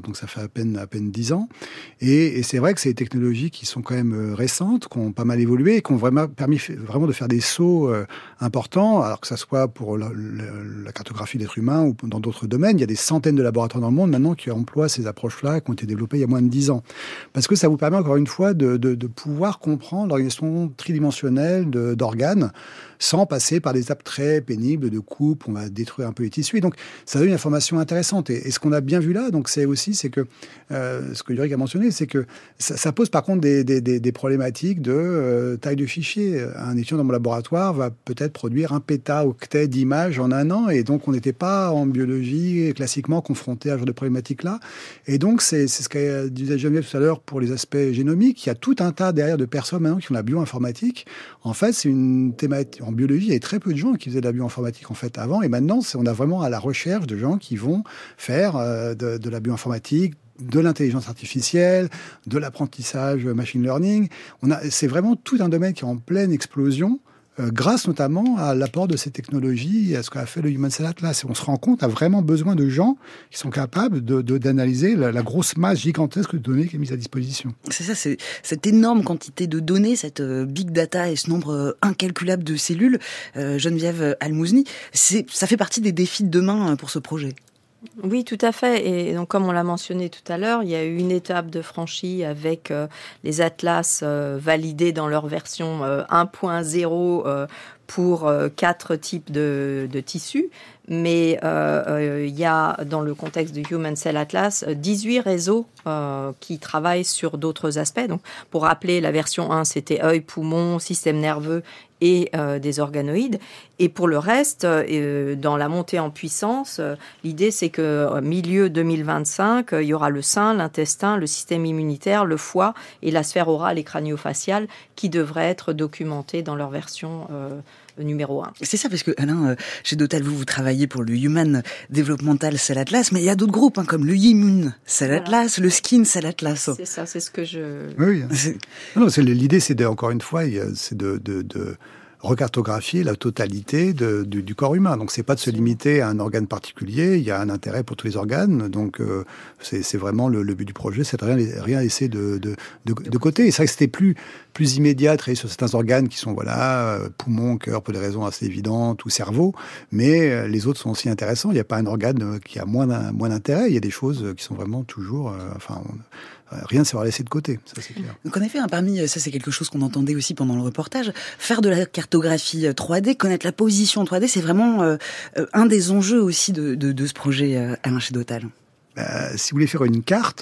donc ça fait à peine, à peine dix ans. Et, et c'est vrai que c'est des technologies qui sont quand même récentes, qui ont pas mal évolué et qui ont vraiment permis vraiment de faire des sauts euh, importants, alors que ça soit pour la, la, la cartographie d'êtres humains ou dans d'autres domaines. Il y a des centaines de laboratoires dans le monde maintenant qui emploient ces approches-là, qui ont été développées il y a moins de dix ans. Parce que ça vous permet encore une fois de, de, de pouvoir comprendre l'organisation tridimensionnelle de, d'organes sans passer par des étapes très pénibles de coupe, on va détruire un peu les tissus. Et donc, ça donne une information intéressante. Et, et ce qu'on a bien vu là, donc, c'est aussi, c'est que, euh, ce que Yorick a mentionné, c'est que ça, ça pose par contre des, des, des, des problématiques de euh, taille de fichier. Un étudiant dans mon laboratoire va peut-être produire un pétaoctet d'images en un an, et donc on n'était pas en biologie classiquement confronté à ce genre de problématiques-là. Et donc, c'est, c'est ce qu'a dit Geneviève tout à l'heure pour les aspects génomiques. Il y a tout un tas derrière de personnes maintenant qui font la bioinformatique. En fait, c'est une thématique. En biologie, il y avait très peu de gens qui faisaient de la bioinformatique en fait avant, et maintenant, c'est, on a vraiment à la recherche de gens qui vont faire euh, de, de la bioinformatique, de l'intelligence artificielle, de l'apprentissage machine learning. On a, c'est vraiment tout un domaine qui est en pleine explosion, euh, grâce notamment à l'apport de ces technologies et à ce qu'a fait le Human Cell Atlas. Et on se rend compte, on a vraiment besoin de gens qui sont capables de, de, d'analyser la, la grosse masse gigantesque de données qui est mise à disposition. C'est ça, c'est cette énorme quantité de données, cette euh, big data et ce nombre euh, incalculable de cellules. Euh, Geneviève Almouzni, c'est, ça fait partie des défis de demain euh, pour ce projet. Oui, tout à fait. Et donc, comme on l'a mentionné tout à l'heure, il y a eu une étape de franchie avec euh, les atlas euh, validés dans leur version euh, un point zéro euh, pour euh, quatre types de, de tissus. Mais euh, euh, il y a, dans le contexte du Human Cell Atlas, dix-huit réseaux euh, qui travaillent sur d'autres aspects. Donc, pour rappeler, la version un, c'était œil, poumon, système nerveux et euh, des organoïdes. Et pour le reste, euh, dans la montée en puissance, euh, l'idée, c'est que euh, milieu deux mille vingt-cinq, euh, il y aura le sein, l'intestin, le système immunitaire, le foie et la sphère orale et crânio-faciale qui devraient être documentés dans leur version euh, numéro un. C'est ça, parce que Alain, euh, chez Dotal, vous, vous travaillez pour le Human Developmental Cell Atlas, mais il y a d'autres groupes, hein, comme le Immune Cell voilà. Atlas, le Skin Cell Atlas. C'est ça, c'est ce que je... Oui, c'est... Non, c'est, l'idée, c'est de, encore une fois, c'est de... de, de... recartographier la totalité de, du, du corps humain. Donc, c'est pas de se limiter à un organe particulier. Il y a un intérêt pour tous les organes. Donc, euh, c'est, c'est vraiment le, le but du projet, c'est de rien, rien laisser de, de, de, de côté. Et c'est vrai que c'était plus, plus immédiat de travailler sur certains organes qui sont, voilà, poumon, cœur, pour des raisons assez évidentes, ou cerveau. Mais les autres sont aussi intéressants. Il n'y a pas un organe qui a moins, moins d'intérêt. Il y a des choses qui sont vraiment toujours, euh, enfin, on, rien ne s'est laissé de côté, ça c'est clair. Donc en effet, hein, parmi, ça c'est quelque chose qu'on entendait aussi pendant le reportage, faire de la cartographie trois D, connaître la position trois D, c'est vraiment euh, un des enjeux aussi de, de, de ce projet euh, Alain chez Dotal. Euh, si vous voulez faire une carte,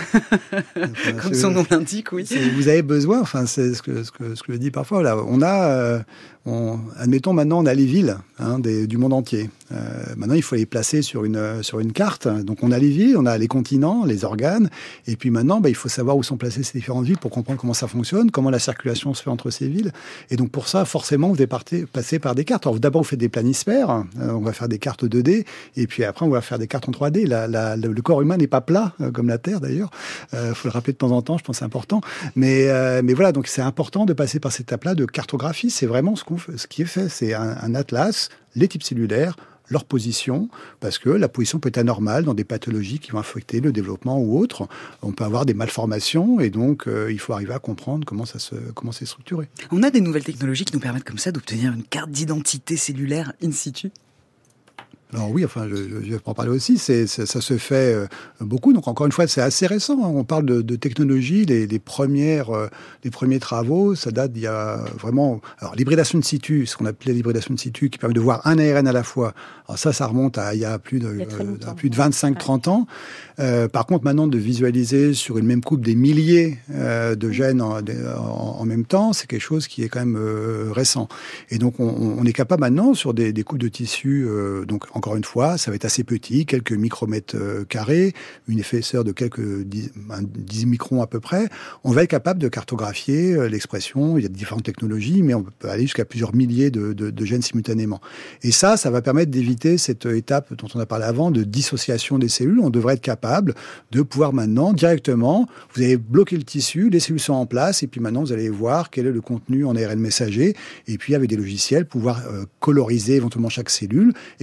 comme son nom l'indique, oui. Vous avez besoin, enfin c'est ce que ce que ce que je dis parfois là. On a, euh, on, admettons maintenant on a les villes hein, des, du monde entier. Euh, maintenant il faut les placer sur une sur une carte. Donc on a les villes, on a les continents, les organes, et puis maintenant bah, il faut savoir où sont placées ces différentes villes pour comprendre comment ça fonctionne, comment la circulation se fait entre ces villes. Et donc pour ça forcément vous devez partir, passer par des cartes. Alors d'abord vous faites des planisphères, hein, on va faire des cartes deux D, et puis après on va faire des cartes en trois D. La, la, la, le corps humain n'est pas plat, euh, comme la Terre d'ailleurs. Il euh, faut le rappeler de temps en temps, je pense que c'est important. Mais, euh, mais voilà, donc c'est important de passer par cette étape-là de cartographie. C'est vraiment ce, qu'on fait, ce qui est fait. C'est un, un atlas, les types cellulaires, leur position, parce que la position peut être anormale dans des pathologies qui vont affecter le développement ou autre. On peut avoir des malformations et donc euh, il faut arriver à comprendre comment ça se, comment c'est structuré. On a des nouvelles technologies qui nous permettent comme ça d'obtenir une carte d'identité cellulaire in situ. Alors oui, enfin, je, je, je vais en parler aussi. C'est, c'est, ça se fait euh, beaucoup. Donc encore une fois, c'est assez récent. Hein. On parle de, de technologie. Les, les premières, euh, les premiers travaux, ça date d'il y a vraiment. Alors l'hybridation in situ, ce qu'on appelait l'hybridation in situ, qui permet de voir un A R N à la fois. Alors ça, ça remonte à il y a plus de, euh, à plus de vingt-cinq à trente ans. Euh, par contre, maintenant, de visualiser sur une même coupe des milliers euh, de gènes en, en, en même temps, c'est quelque chose qui est quand même euh, récent. Et donc, on, on est capable maintenant sur des, des coupes de tissus. Euh, donc encore une fois, ça va être assez petit, quelques micromètres euh, carrés, une épaisseur de quelques dix, dix microns à peu près. On va être capable de cartographier euh, l'expression. Il y a différentes technologies, mais on peut aller jusqu'à plusieurs milliers de, de, de gènes simultanément. Et ça, ça va permettre d'éviter cette étape dont on a parlé avant de dissociation des cellules. On devrait être capable de pouvoir maintenant, directement, vous avez bloqué le tissu, les cellules sont en place, et puis maintenant, vous allez voir quel est le contenu en A R N messager, et puis avec des logiciels, pouvoir euh, coloriser éventuellement chaque cellule, et pouvoir comme ça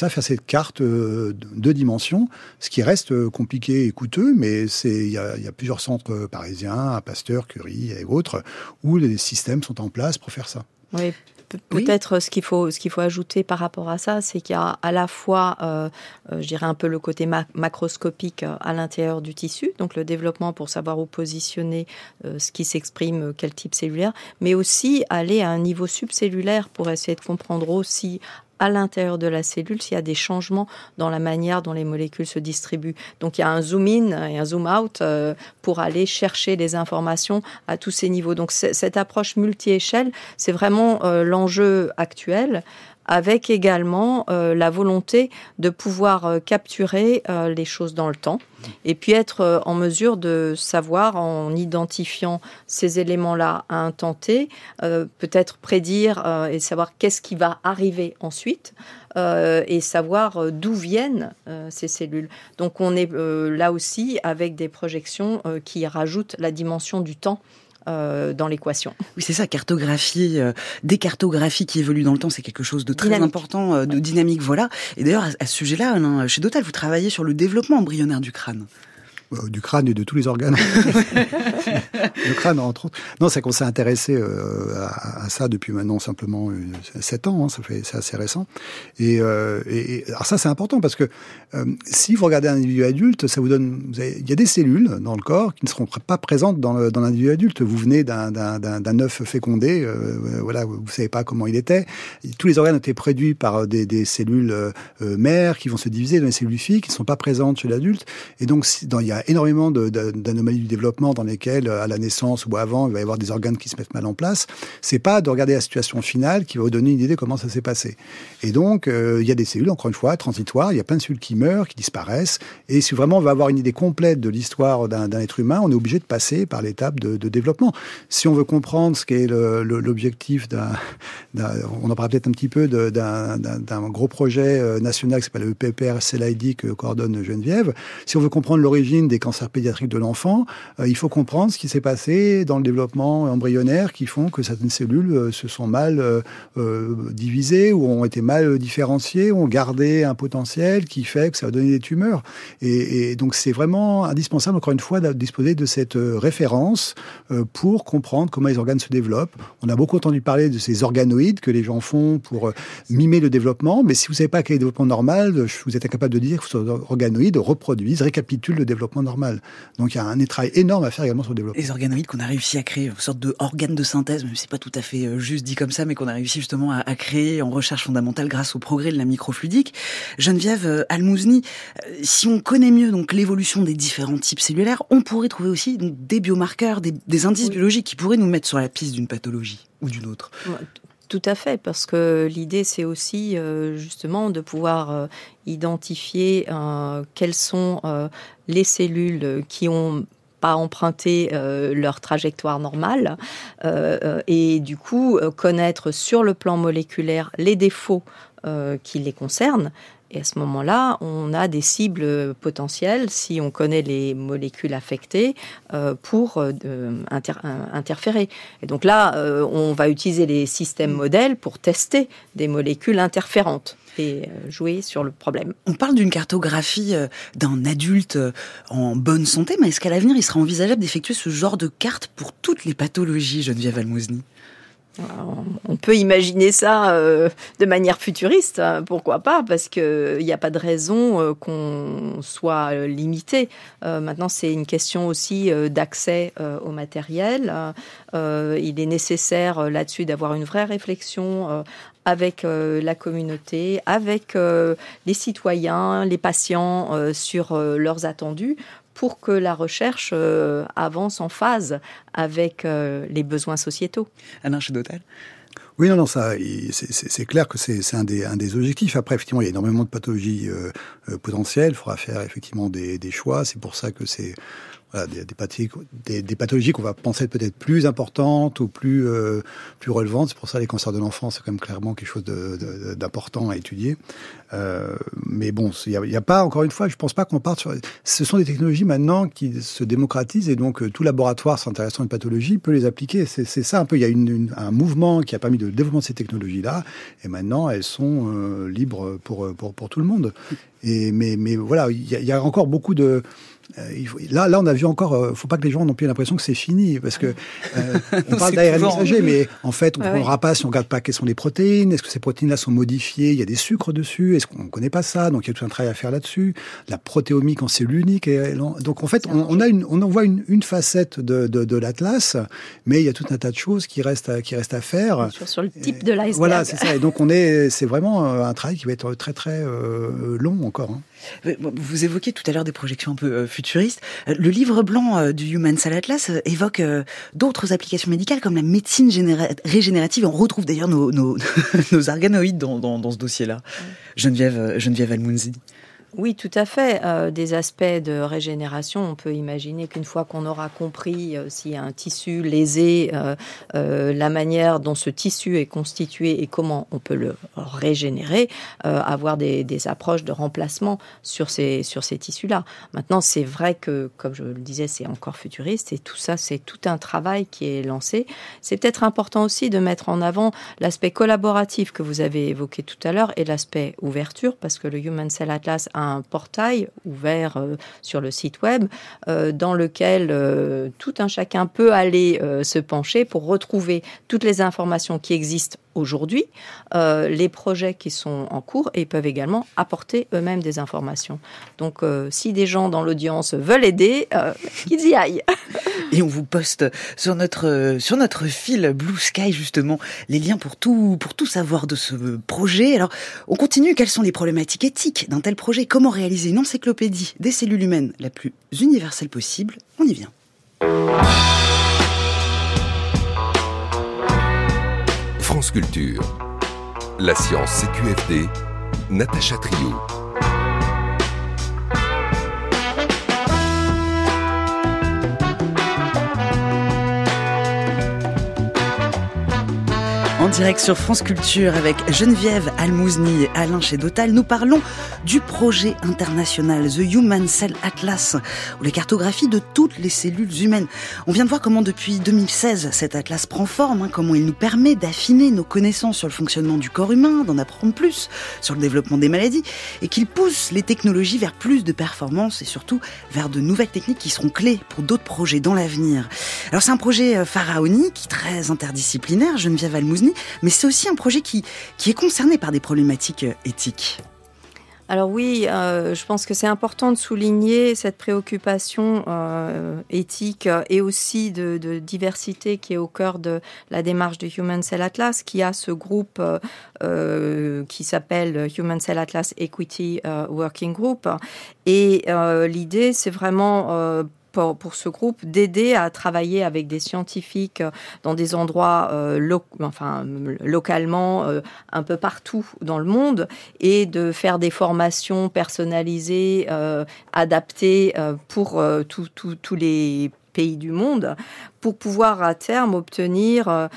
ça, faire cette carte euh, de deux dimensions, ce qui reste euh, compliqué et coûteux, mais c'est il y a, y a plusieurs centres parisiens, à Pasteur, Curie et autres, où les systèmes sont en place pour faire ça. Oui. Peut-être oui. ce qu'il faut, ce qu'il faut ajouter par rapport à ça, c'est qu'il y a à la fois, euh, euh, je dirais un peu le côté ma- macroscopique euh, à l'intérieur du tissu, donc le développement pour savoir où positionner euh, ce qui s'exprime, euh, quel type cellulaire, mais aussi aller à un niveau subcellulaire pour essayer de comprendre aussi à l'intérieur de la cellule s'il y a des changements dans la manière dont les molécules se distribuent. Donc il y a un zoom-in et un zoom-out euh, pour aller chercher des informations à tous ces niveaux. Donc cette approche multi-échelle, c'est vraiment euh, l'enjeu actuel, avec également euh, la volonté de pouvoir euh, capturer euh, les choses dans le temps et puis être euh, en mesure de savoir, en identifiant ces éléments-là à un temps T, euh, peut-être prédire euh, et savoir qu'est-ce qui va arriver ensuite euh, et savoir euh, d'où viennent euh, ces cellules. Donc on est euh, là aussi avec des projections euh, qui rajoutent la dimension du temps Euh, dans l'équation. Oui, c'est ça, cartographie, euh, des cartographies qui évoluent dans le temps, c'est quelque chose de très dynamique. important, euh, de dynamique, voilà. Et d'ailleurs, à, à ce sujet-là, Alain, chez Dotal, vous travaillez sur le développement embryonnaire du crâne. Euh, du crâne et de tous les organes. Le crâne, entre autres. Non, c'est qu'on s'est intéressé euh, à, à ça depuis maintenant simplement euh, sept ans, hein, ça fait, c'est assez récent. Et, euh, et, et alors ça, c'est important parce que euh, si vous regardez un individu adulte, ça vous donne, vous avez, il y a des cellules dans le corps qui ne seront pas présentes dans, le, dans l'individu adulte. Vous venez d'un, d'un, d'un, d'un œuf fécondé, euh, voilà, vous ne savez pas comment il était. Tous les organes ont été produits par des, des cellules euh, mères qui vont se diviser dans les cellules filles qui ne sont pas présentes chez l'adulte. Et donc, si, dans, il y a énormément de, de, d'anomalies du développement dans lesquelles, à la naissance ou avant, il va y avoir des organes qui se mettent mal en place. C'est pas de regarder la situation finale qui va vous donner une idée de comment ça s'est passé. Et donc, euh, il y a des cellules, encore une fois, transitoires. Il y a plein de cellules qui meurent, qui disparaissent. Et si vraiment on veut avoir une idée complète de l'histoire d'un, d'un être humain, on est obligé de passer par l'étape de, de développement. Si on veut comprendre ce qu'est le, le, l'objectif d'un, d'un, on en parlera peut-être un petit peu, de, d'un, d'un, d'un gros projet national qui s'appelle le E P P R C L I D que coordonne Geneviève. Si on veut comprendre l'origine des cancers pédiatriques de l'enfant, euh, il faut comprendre ce qui s'est passé dans le développement embryonnaire qui font que certaines cellules euh, se sont mal euh, euh, divisées ou ont été mal différenciées, ont gardé un potentiel qui fait que ça va donner des tumeurs. Et, et donc c'est vraiment indispensable, encore une fois, de disposer de cette euh, référence euh, pour comprendre comment les organes se développent. On a beaucoup entendu parler de ces organoïdes que les gens font pour euh, mimer le développement, mais si vous ne savez pas quel est le développement normal, vous êtes incapable de dire que ces organoïdes reproduisent, récapitulent le développement normal. Donc il y a un travail énorme à faire également sur le développement. Les organoïdes qu'on a réussi à créer, une sorte d'organe de synthèse, même si c'est pas tout à fait juste dit comme ça, mais qu'on a réussi justement à, à créer en recherche fondamentale grâce au progrès de la microfluidique. Geneviève Almouzni, si on connaît mieux donc l'évolution des différents types cellulaires, on pourrait trouver aussi donc, des biomarqueurs, des, des indices oui. biologiques qui pourraient nous mettre sur la piste d'une pathologie ou d'une autre. Ouais. Tout à fait, parce que l'idée, c'est aussi euh, justement de pouvoir euh, identifier euh, quelles sont euh, les cellules qui ont pas emprunté euh, leur trajectoire normale euh, euh, et du coup euh, connaître sur le plan moléculaire les défauts euh, qui les concernent. Et à ce moment-là, on a des cibles potentielles, si on connaît les molécules affectées, euh, pour euh, inter- interférer. Et donc là, euh, on va utiliser les systèmes modèles pour tester des molécules interférentes et euh, jouer sur le problème. On parle d'une cartographie euh, d'un adulte euh, en bonne santé, mais est-ce qu'à l'avenir, il sera envisageable d'effectuer ce genre de carte pour toutes les pathologies, Geneviève Almouzni ? On peut imaginer ça euh, de manière futuriste, hein, pourquoi pas, parce qu'il n'y a pas de raison euh, qu'on soit euh, limité. Euh, maintenant, c'est une question aussi euh, d'accès euh, au matériel. Euh, il est nécessaire euh, là-dessus d'avoir une vraie réflexion euh, avec euh, la communauté, avec euh, les citoyens, les patients euh, sur euh, leurs attendus, pour que la recherche euh, avance en phase avec euh, les besoins sociétaux. Alain Chedotal. Oui, non, non, ça, c'est, c'est, c'est clair que c'est, c'est un, des, un des objectifs. Après, effectivement, il y a énormément de pathologies euh, euh, potentielles. Il faudra faire effectivement des, des choix. C'est pour ça que c'est voilà, des, des, pathologies, des, des pathologies qu'on va penser peut-être plus importantes ou plus, euh, plus relevantes. C'est pour ça les cancers de l'enfant, c'est quand même clairement quelque chose de, de, d'important à étudier. Euh, mais bon, il n'y a, a pas, encore une fois, je ne pense pas qu'on parte sur... Ce sont des technologies maintenant qui se démocratisent et donc euh, tout laboratoire s'intéressant à une pathologie peut les appliquer. C'est, c'est ça un peu, il y a une, une, un mouvement qui a permis de développer ces technologies-là et maintenant elles sont euh, libres pour, pour, pour tout le monde. Et, mais, mais voilà, il y, y a encore beaucoup de... Euh, il faut, là, là, on a vu encore. Euh, faut pas que les gens n'ont plus l'impression que c'est fini, parce que euh, on parle d'A R N messager, mais en fait, on ne comprendra pas si on regarde pas quelles sont les protéines. Est-ce que ces protéines-là sont modifiées? Il y a des sucres dessus. Est-ce qu'on ne connaît pas ça? Donc, il y a tout un travail à faire là-dessus. La protéomique en cellule unique. Et, donc, en fait, on, on a une, on en voit une, une facette de, de, de l'Atlas, mais il y a tout un tas de choses qui restent à, qui restent à faire. Sur, sur le type de l'iceberg. Voilà, c'est ça. Et donc, on est, c'est vraiment un travail qui va être très, très euh, long encore. Hein. Vous évoquiez tout à l'heure des projections un peu euh, futuristes. Le livre blanc euh, du Human Cell Atlas euh, évoque euh, d'autres applications médicales comme la médecine généra- régénérative. On retrouve d'ailleurs nos, nos, nos organoïdes dans, dans, dans ce dossier-là. Ouais. Geneviève, Geneviève Almounzi. Oui, tout à fait. Euh, des aspects de régénération, on peut imaginer qu'une fois qu'on aura compris euh, s'il y a un tissu lésé, euh, euh, la manière dont ce tissu est constitué et comment on peut le régénérer, euh, avoir des, des approches de remplacement sur ces, sur ces tissus-là. Maintenant, c'est vrai que, comme je le disais, c'est encore futuriste et tout ça, c'est tout un travail qui est lancé. C'est peut-être important aussi de mettre en avant l'aspect collaboratif que vous avez évoqué tout à l'heure et l'aspect ouverture, parce que le Human Cell Atlas a un portail ouvert euh, sur le site web euh, dans lequel euh, tout un chacun peut aller euh, se pencher pour retrouver toutes les informations qui existent aujourd'hui, euh, les projets qui sont en cours et ils peuvent également apporter eux-mêmes des informations. Donc euh, si des gens dans l'audience veulent aider, euh, qu'ils y aillent. Et on vous poste sur notre, sur notre fil Blue Sky justement les liens pour tout, pour tout savoir de ce projet. Alors on continue, quelles sont les problématiques éthiques d'un tel projet? Comment réaliser une encyclopédie des cellules humaines la plus universelle possible? On y vient. France Culture. La science C Q F D. Natacha Trio. En direct sur France Culture avec Geneviève Almouzny et Alain Chédotal, nous parlons du projet international The Human Cell Atlas, ou la cartographie de toutes les cellules humaines. On vient de voir comment depuis deux mille seize cet atlas prend forme, hein, comment il nous permet d'affiner nos connaissances sur le fonctionnement du corps humain, d'en apprendre plus sur le développement des maladies, et qu'il pousse les technologies vers plus de performance et surtout vers de nouvelles techniques qui seront clés pour d'autres projets dans l'avenir. Alors c'est un projet pharaonique, très interdisciplinaire, Geneviève Almouzny, mais c'est aussi un projet qui, qui est concerné par des problématiques éthiques. Alors oui, euh, je pense que c'est important de souligner cette préoccupation euh, éthique et aussi de, de diversité qui est au cœur de la démarche du Human Cell Atlas, qui a ce groupe euh, euh, qui s'appelle Human Cell Atlas Equity euh, Working Group. Et euh, l'idée, c'est vraiment... Euh, Pour, pour ce groupe, d'aider à travailler avec des scientifiques dans des endroits euh, lo- enfin, localement, euh, un peu partout dans le monde, et de faire des formations personnalisées, euh, adaptées euh, pour euh, tous tout, tout les pays du monde, pour pouvoir à terme obtenir un,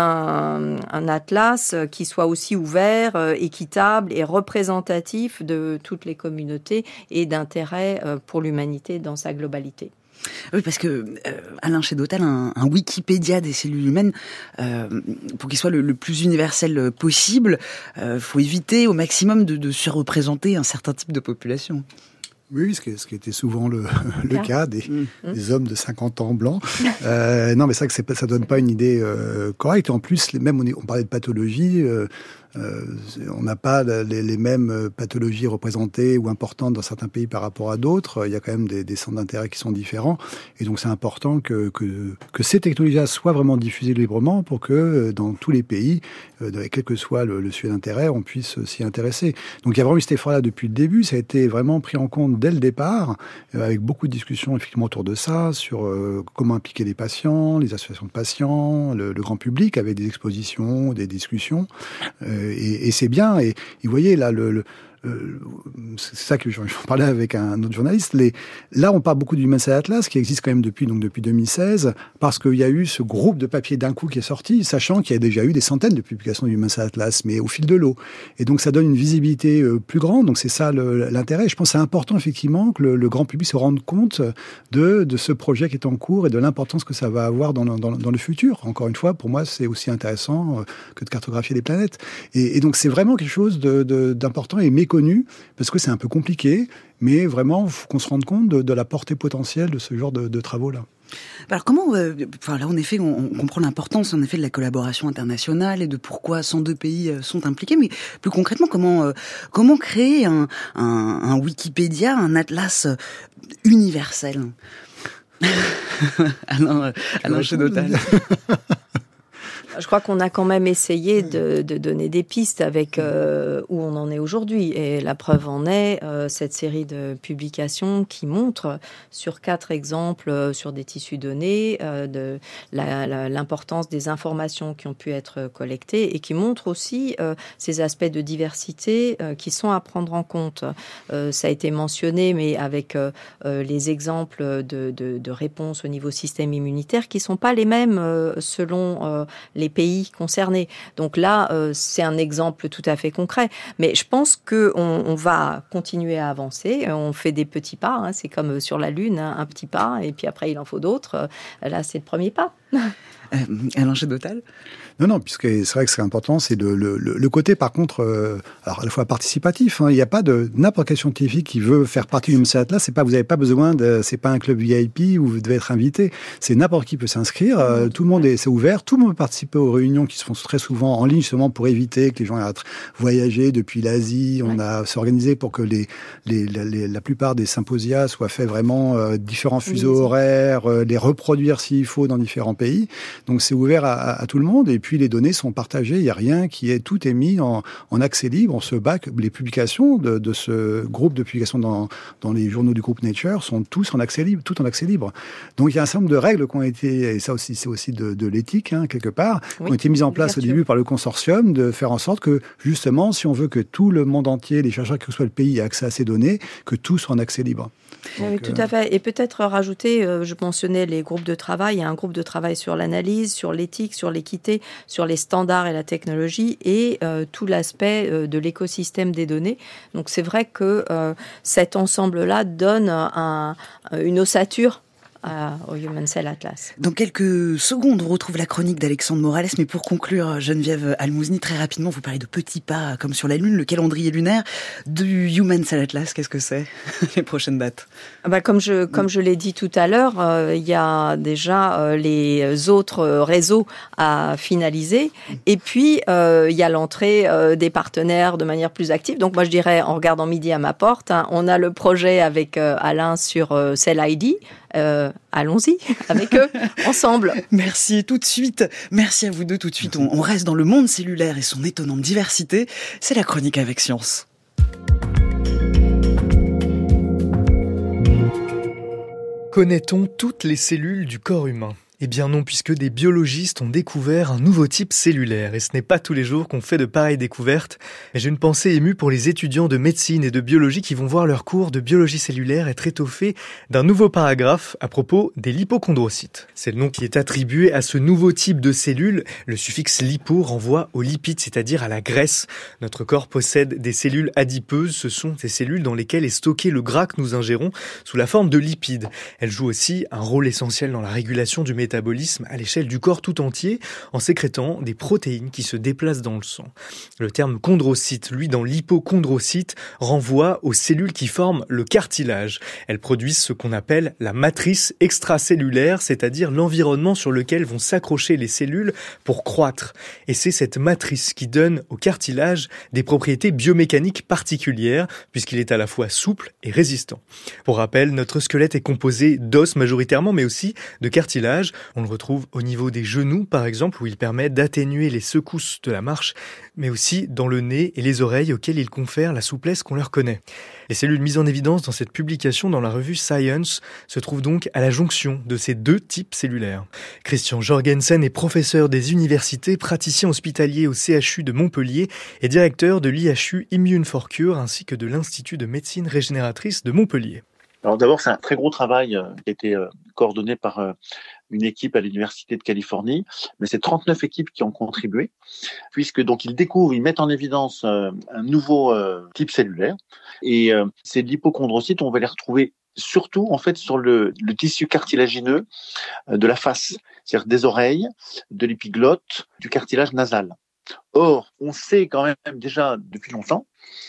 un atlas qui soit aussi ouvert, équitable et représentatif de toutes les communautés et d'intérêt pour l'humanité dans sa globalité. Oui, parce que euh, Alain Chédotal, un, un Wikipédia des cellules humaines, euh, pour qu'il soit le, le plus universel possible, il euh, faut éviter au maximum de, de surreprésenter un certain type de population. Oui, ce qui, ce qui était souvent le, le cas des, mmh. des hommes de cinquante ans blancs. Euh, non, mais c'est vrai que c'est, ça donne pas une idée euh, correcte. En plus, les, même on, est, on parlait de pathologie. Euh, Euh, on n'a pas les, les mêmes pathologies représentées ou importantes dans certains pays par rapport à d'autres. Il y a quand même des, des centres d'intérêt qui sont différents. Et donc, c'est important que, que, que ces technologies soient vraiment diffusées librement pour que dans tous les pays, euh, quel que soit le, le sujet d'intérêt, on puisse s'y intéresser. Donc, il y a vraiment eu cet effort-là depuis le début. Ça a été vraiment pris en compte dès le départ, euh, avec beaucoup de discussions effectivement autour de ça, sur euh, comment impliquer les patients, les associations de patients, le, le grand public, avec des expositions, des discussions. Euh, Et, et c'est bien. Et, et vous voyez là, le, le, euh, c'est ça que j'en parlais avec un autre journaliste. Les, là, on parle beaucoup du Human Cell Atlas, qui existe quand même depuis donc depuis deux mille seize, parce qu'il y a eu ce groupe de papier d'un coup qui est sorti, sachant qu'il y a déjà eu des centaines de publications du Human Cell Atlas, mais au fil de l'eau. Et donc, ça donne une visibilité euh, plus grande. Donc, c'est ça le, l'intérêt. Je pense que c'est important effectivement que le, le grand public se rende compte de de ce projet qui est en cours et de l'importance que ça va avoir dans le, dans, dans le futur. Encore une fois, pour moi, c'est aussi intéressant euh, que de cartographier les planètes. Et, et donc, c'est vraiment quelque chose de, de, d'important et méconnu, parce que c'est un peu compliqué, mais vraiment, il faut qu'on se rende compte de, de la portée potentielle de ce genre de, de travaux-là. Alors comment, euh, enfin là en effet, on, on comprend l'importance en effet de la collaboration internationale et de pourquoi cent deux pays euh, sont impliqués, mais plus concrètement, comment euh, comment créer un, un, un Wikipédia, un atlas universel? Alain, euh, Alain Chédotal. Je crois qu'on a quand même essayé de, de donner des pistes avec euh, où on en est aujourd'hui. Et la preuve en est euh, cette série de publications qui montrent sur quatre exemples euh, sur des tissus donnés euh, de la, la, l'importance des informations qui ont pu être collectées et qui montrent aussi euh, ces aspects de diversité euh, qui sont à prendre en compte. Euh, ça a été mentionné, mais avec euh, les exemples de, de, de réponses au niveau système immunitaire qui ne sont pas les mêmes euh, selon euh, les les pays concernés. Donc là, euh, c'est un exemple tout à fait concret. Mais je pense qu'on on va continuer à avancer. On fait des petits pas. Hein. C'est comme sur la Lune, hein, un petit pas, et puis après, il en faut d'autres. Là, c'est le premier pas. Euh, Alain Chédotal ? Non, non, puisque c'est vrai que c'est important, c'est le, le, le côté, par contre, euh, alors à la fois participatif. Hein, il n'y a pas de n'importe quel scientifique qui veut faire partie du Human Cell Atlas. C'est pas, vous n'avez pas besoin de, c'est pas un club V I P où vous devez être invité. C'est n'importe qui peut s'inscrire. Euh, tout le monde est, c'est ouvert. Tout le monde peut participer aux réunions qui se font très souvent en ligne, justement pour éviter que les gens aient à voyager depuis l'Asie. On ouais. a s'organisé pour que les, les, les, la plupart des symposia soient faits vraiment euh, différents fuseaux oui, horaires, euh, les reproduire s'il faut dans différents pays. Donc c'est ouvert à, à, à tout le monde. Et puis les données sont partagées. Il n'y a rien qui est, tout est mis en, en accès libre. On se bat que les publications de, de ce groupe de publications dans, dans les journaux du groupe Nature sont tous en accès libre, tout en accès libre. Donc il y a un certain nombre de règles qui ont été, et ça aussi c'est aussi de, de l'éthique hein, quelque part, oui, qui ont été mises en place au début par le consortium de faire en sorte que justement, si on veut que tout le monde entier, les chercheurs quel que soit le pays, aient accès à ces données, que tout soit en accès libre. Donc, oui, tout euh... à fait. Et peut-être rajouter, euh, je mentionnais les groupes de travail, il y a un groupe de travail sur l'analyse, sur l'éthique, sur l'équité, sur les standards et la technologie et euh, tout l'aspect euh, de l'écosystème des données. Donc c'est vrai que euh, cet ensemble-là donne un, une ossature au Human Cell Atlas. Dans quelques secondes, on retrouve la chronique d'Alexandre Morales, mais pour conclure, Geneviève Almouzny, très rapidement, vous parlez de petits pas comme sur la Lune, le calendrier lunaire du Human Cell Atlas, qu'est-ce que c'est les prochaines dates? Bah, comme je comme je l'ai dit tout à l'heure, euh, il y a déjà euh, les autres réseaux à finaliser, et puis euh, il y a l'entrée euh, des partenaires de manière plus active. Donc moi je dirais, en regardant midi à ma porte, hein, on a le projet avec euh, Alain sur euh, Cell I D. Euh, allons-y avec eux, ensemble. Merci, tout de suite. Merci à vous deux, tout de suite. On, on reste dans le monde cellulaire et son étonnante diversité. C'est la chronique avec Science. Connaît-on toutes les cellules du corps humain ? Eh bien non, puisque des biologistes ont découvert un nouveau type cellulaire. Et ce n'est pas tous les jours qu'on fait de pareilles découvertes. Et j'ai une pensée émue pour les étudiants de médecine et de biologie qui vont voir leur cours de biologie cellulaire être étoffé d'un nouveau paragraphe à propos des lipochondrocytes. C'est le nom qui est attribué à ce nouveau type de cellules. Le suffixe lipo renvoie aux lipides, c'est-à-dire à la graisse. Notre corps possède des cellules adipeuses. Ce sont ces cellules dans lesquelles est stocké le gras que nous ingérons sous la forme de lipides. Elles jouent aussi un rôle essentiel dans la régulation du métabolisme à l'échelle du corps tout entier en sécrétant des protéines qui se déplacent dans le sang. Le terme chondrocyte, lui, dans l'hypochondrocyte, renvoie aux cellules qui forment le cartilage. Elles produisent ce qu'on appelle la matrice extracellulaire, c'est-à-dire l'environnement sur lequel vont s'accrocher les cellules pour croître. Et c'est cette matrice qui donne au cartilage des propriétés biomécaniques particulières, puisqu'il est à la fois souple et résistant. Pour rappel, notre squelette est composé d'os majoritairement, mais aussi de cartilage. On le retrouve au niveau des genoux, par exemple, où il permet d'atténuer les secousses de la marche, mais aussi dans le nez et les oreilles auxquelles il confère la souplesse qu'on leur connaît. Les cellules mises en évidence dans cette publication dans la revue Science se trouvent donc à la jonction de ces deux types cellulaires. Christian Jorgensen est professeur des universités, praticien hospitalier au C H U de Montpellier et directeur de l'I H U Immune for Cure ainsi que de l'Institut de médecine régénératrice de Montpellier. Alors d'abord, c'est un très gros travail euh, qui a été euh, coordonné par euh, une équipe à l'Université de Californie, mais c'est trente-neuf équipes qui ont contribué, puisque donc ils découvrent, ils mettent en évidence euh, un nouveau euh, type cellulaire, et euh, ces lipochondrocytes, on va les retrouver surtout en fait sur le, le tissu cartilagineux euh, de la face, c'est-à-dire des oreilles, de l'épiglotte, du cartilage nasal. Or, on sait quand même déjà depuis longtemps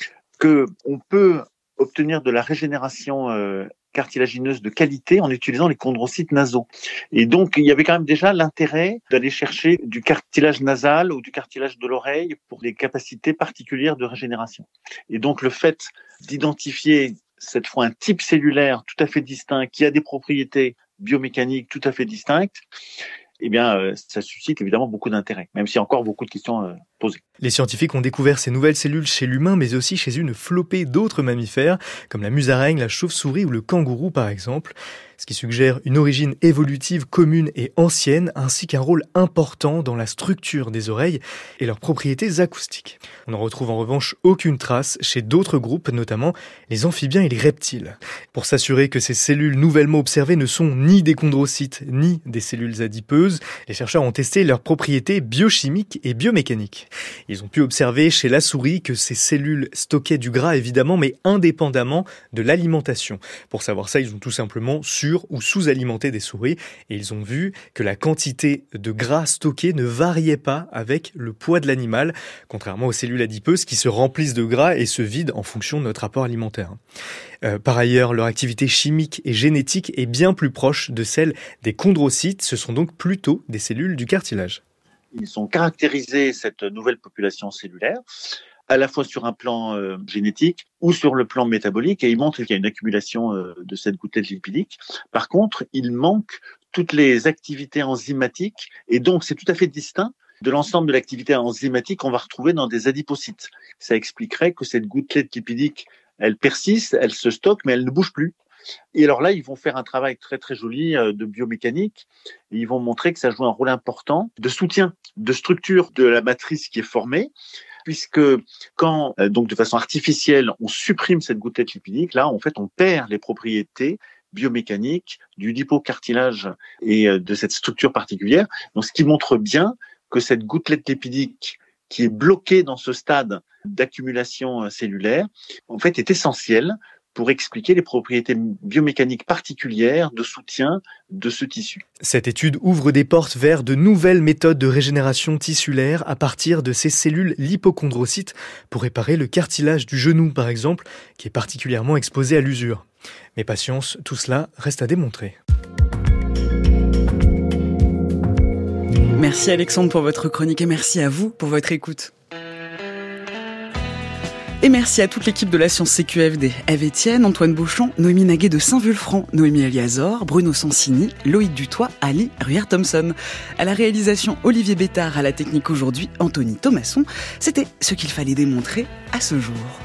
que on peut obtenir de la régénération euh, cartilagineuse de qualité en utilisant les chondrocytes nasaux. Et donc, il y avait quand même déjà l'intérêt d'aller chercher du cartilage nasal ou du cartilage de l'oreille pour des capacités particulières de régénération. Et donc, le fait d'identifier cette fois un type cellulaire tout à fait distinct, qui a des propriétés biomécaniques tout à fait distinctes, eh bien, euh, ça suscite évidemment beaucoup d'intérêt, même s'il y a encore beaucoup de questions euh, posées. Les scientifiques ont découvert ces nouvelles cellules chez l'humain, mais aussi chez une flopée d'autres mammifères, comme la musaraigne, la chauve-souris ou le kangourou par exemple, ce qui suggère une origine évolutive commune et ancienne, ainsi qu'un rôle important dans la structure des oreilles et leurs propriétés acoustiques. On n'en retrouve en revanche aucune trace chez d'autres groupes, notamment les amphibiens et les reptiles. Pour s'assurer que ces cellules nouvellement observées ne sont ni des chondrocytes, ni des cellules adipeuses, les chercheurs ont testé leurs propriétés biochimiques et biomécaniques. Ils ont pu observer chez la souris que ces cellules stockaient du gras évidemment, mais indépendamment de l'alimentation. Pour savoir ça, ils ont tout simplement sur- ou sous-alimenté des souris et ils ont vu que la quantité de gras stocké ne variait pas avec le poids de l'animal, contrairement aux cellules adipeuses qui se remplissent de gras et se vident en fonction de notre apport alimentaire. Euh, par ailleurs, leur activité chimique et génétique est bien plus proche de celle des chondrocytes. Ce sont donc plutôt des cellules du cartilage. Ils ont caractérisé cette nouvelle population cellulaire à la fois sur un plan euh, génétique ou sur le plan métabolique, et ils montrent qu'il y a une accumulation euh, de cette gouttelette lipidique. Par contre, il manque toutes les activités enzymatiques, et donc c'est tout à fait distinct de l'ensemble de l'activité enzymatique qu'on va retrouver dans des adipocytes. Ça expliquerait que cette gouttelette lipidique, elle persiste, elle se stocke, mais elle ne bouge plus. Et alors là, ils vont faire un travail très très joli de biomécanique, et ils vont montrer que ça joue un rôle important de soutien, de structure de la matrice qui est formée, puisque quand, donc de façon artificielle, on supprime cette gouttelette lipidique, là, en fait, on perd les propriétés biomécaniques du lipocartilage et de cette structure particulière. Donc, ce qui montre bien que cette gouttelette lipidique qui est bloquée dans ce stade d'accumulation cellulaire, en fait, est essentielle pour expliquer les propriétés biomécaniques particulières de soutien de ce tissu. Cette étude ouvre des portes vers de nouvelles méthodes de régénération tissulaire à partir de ces cellules lipochondrocytes pour réparer le cartilage du genou, par exemple, qui est particulièrement exposé à l'usure. Mais patience, tout cela reste à démontrer. Merci Alexandre pour votre chronique et merci à vous pour votre écoute. Et merci à toute l'équipe de la Science C Q F D. Ève Etienne, Antoine Beauchamp, Noémie Naguet de Saint-Vulfranc, Noémie Eliazor, Bruno Sansini, Loïc Dutoit, Ali Ruyer-Thompson. À la réalisation, Olivier Bétard, à la technique aujourd'hui, Anthony Thomasson. C'était ce qu'il fallait démontrer à ce jour.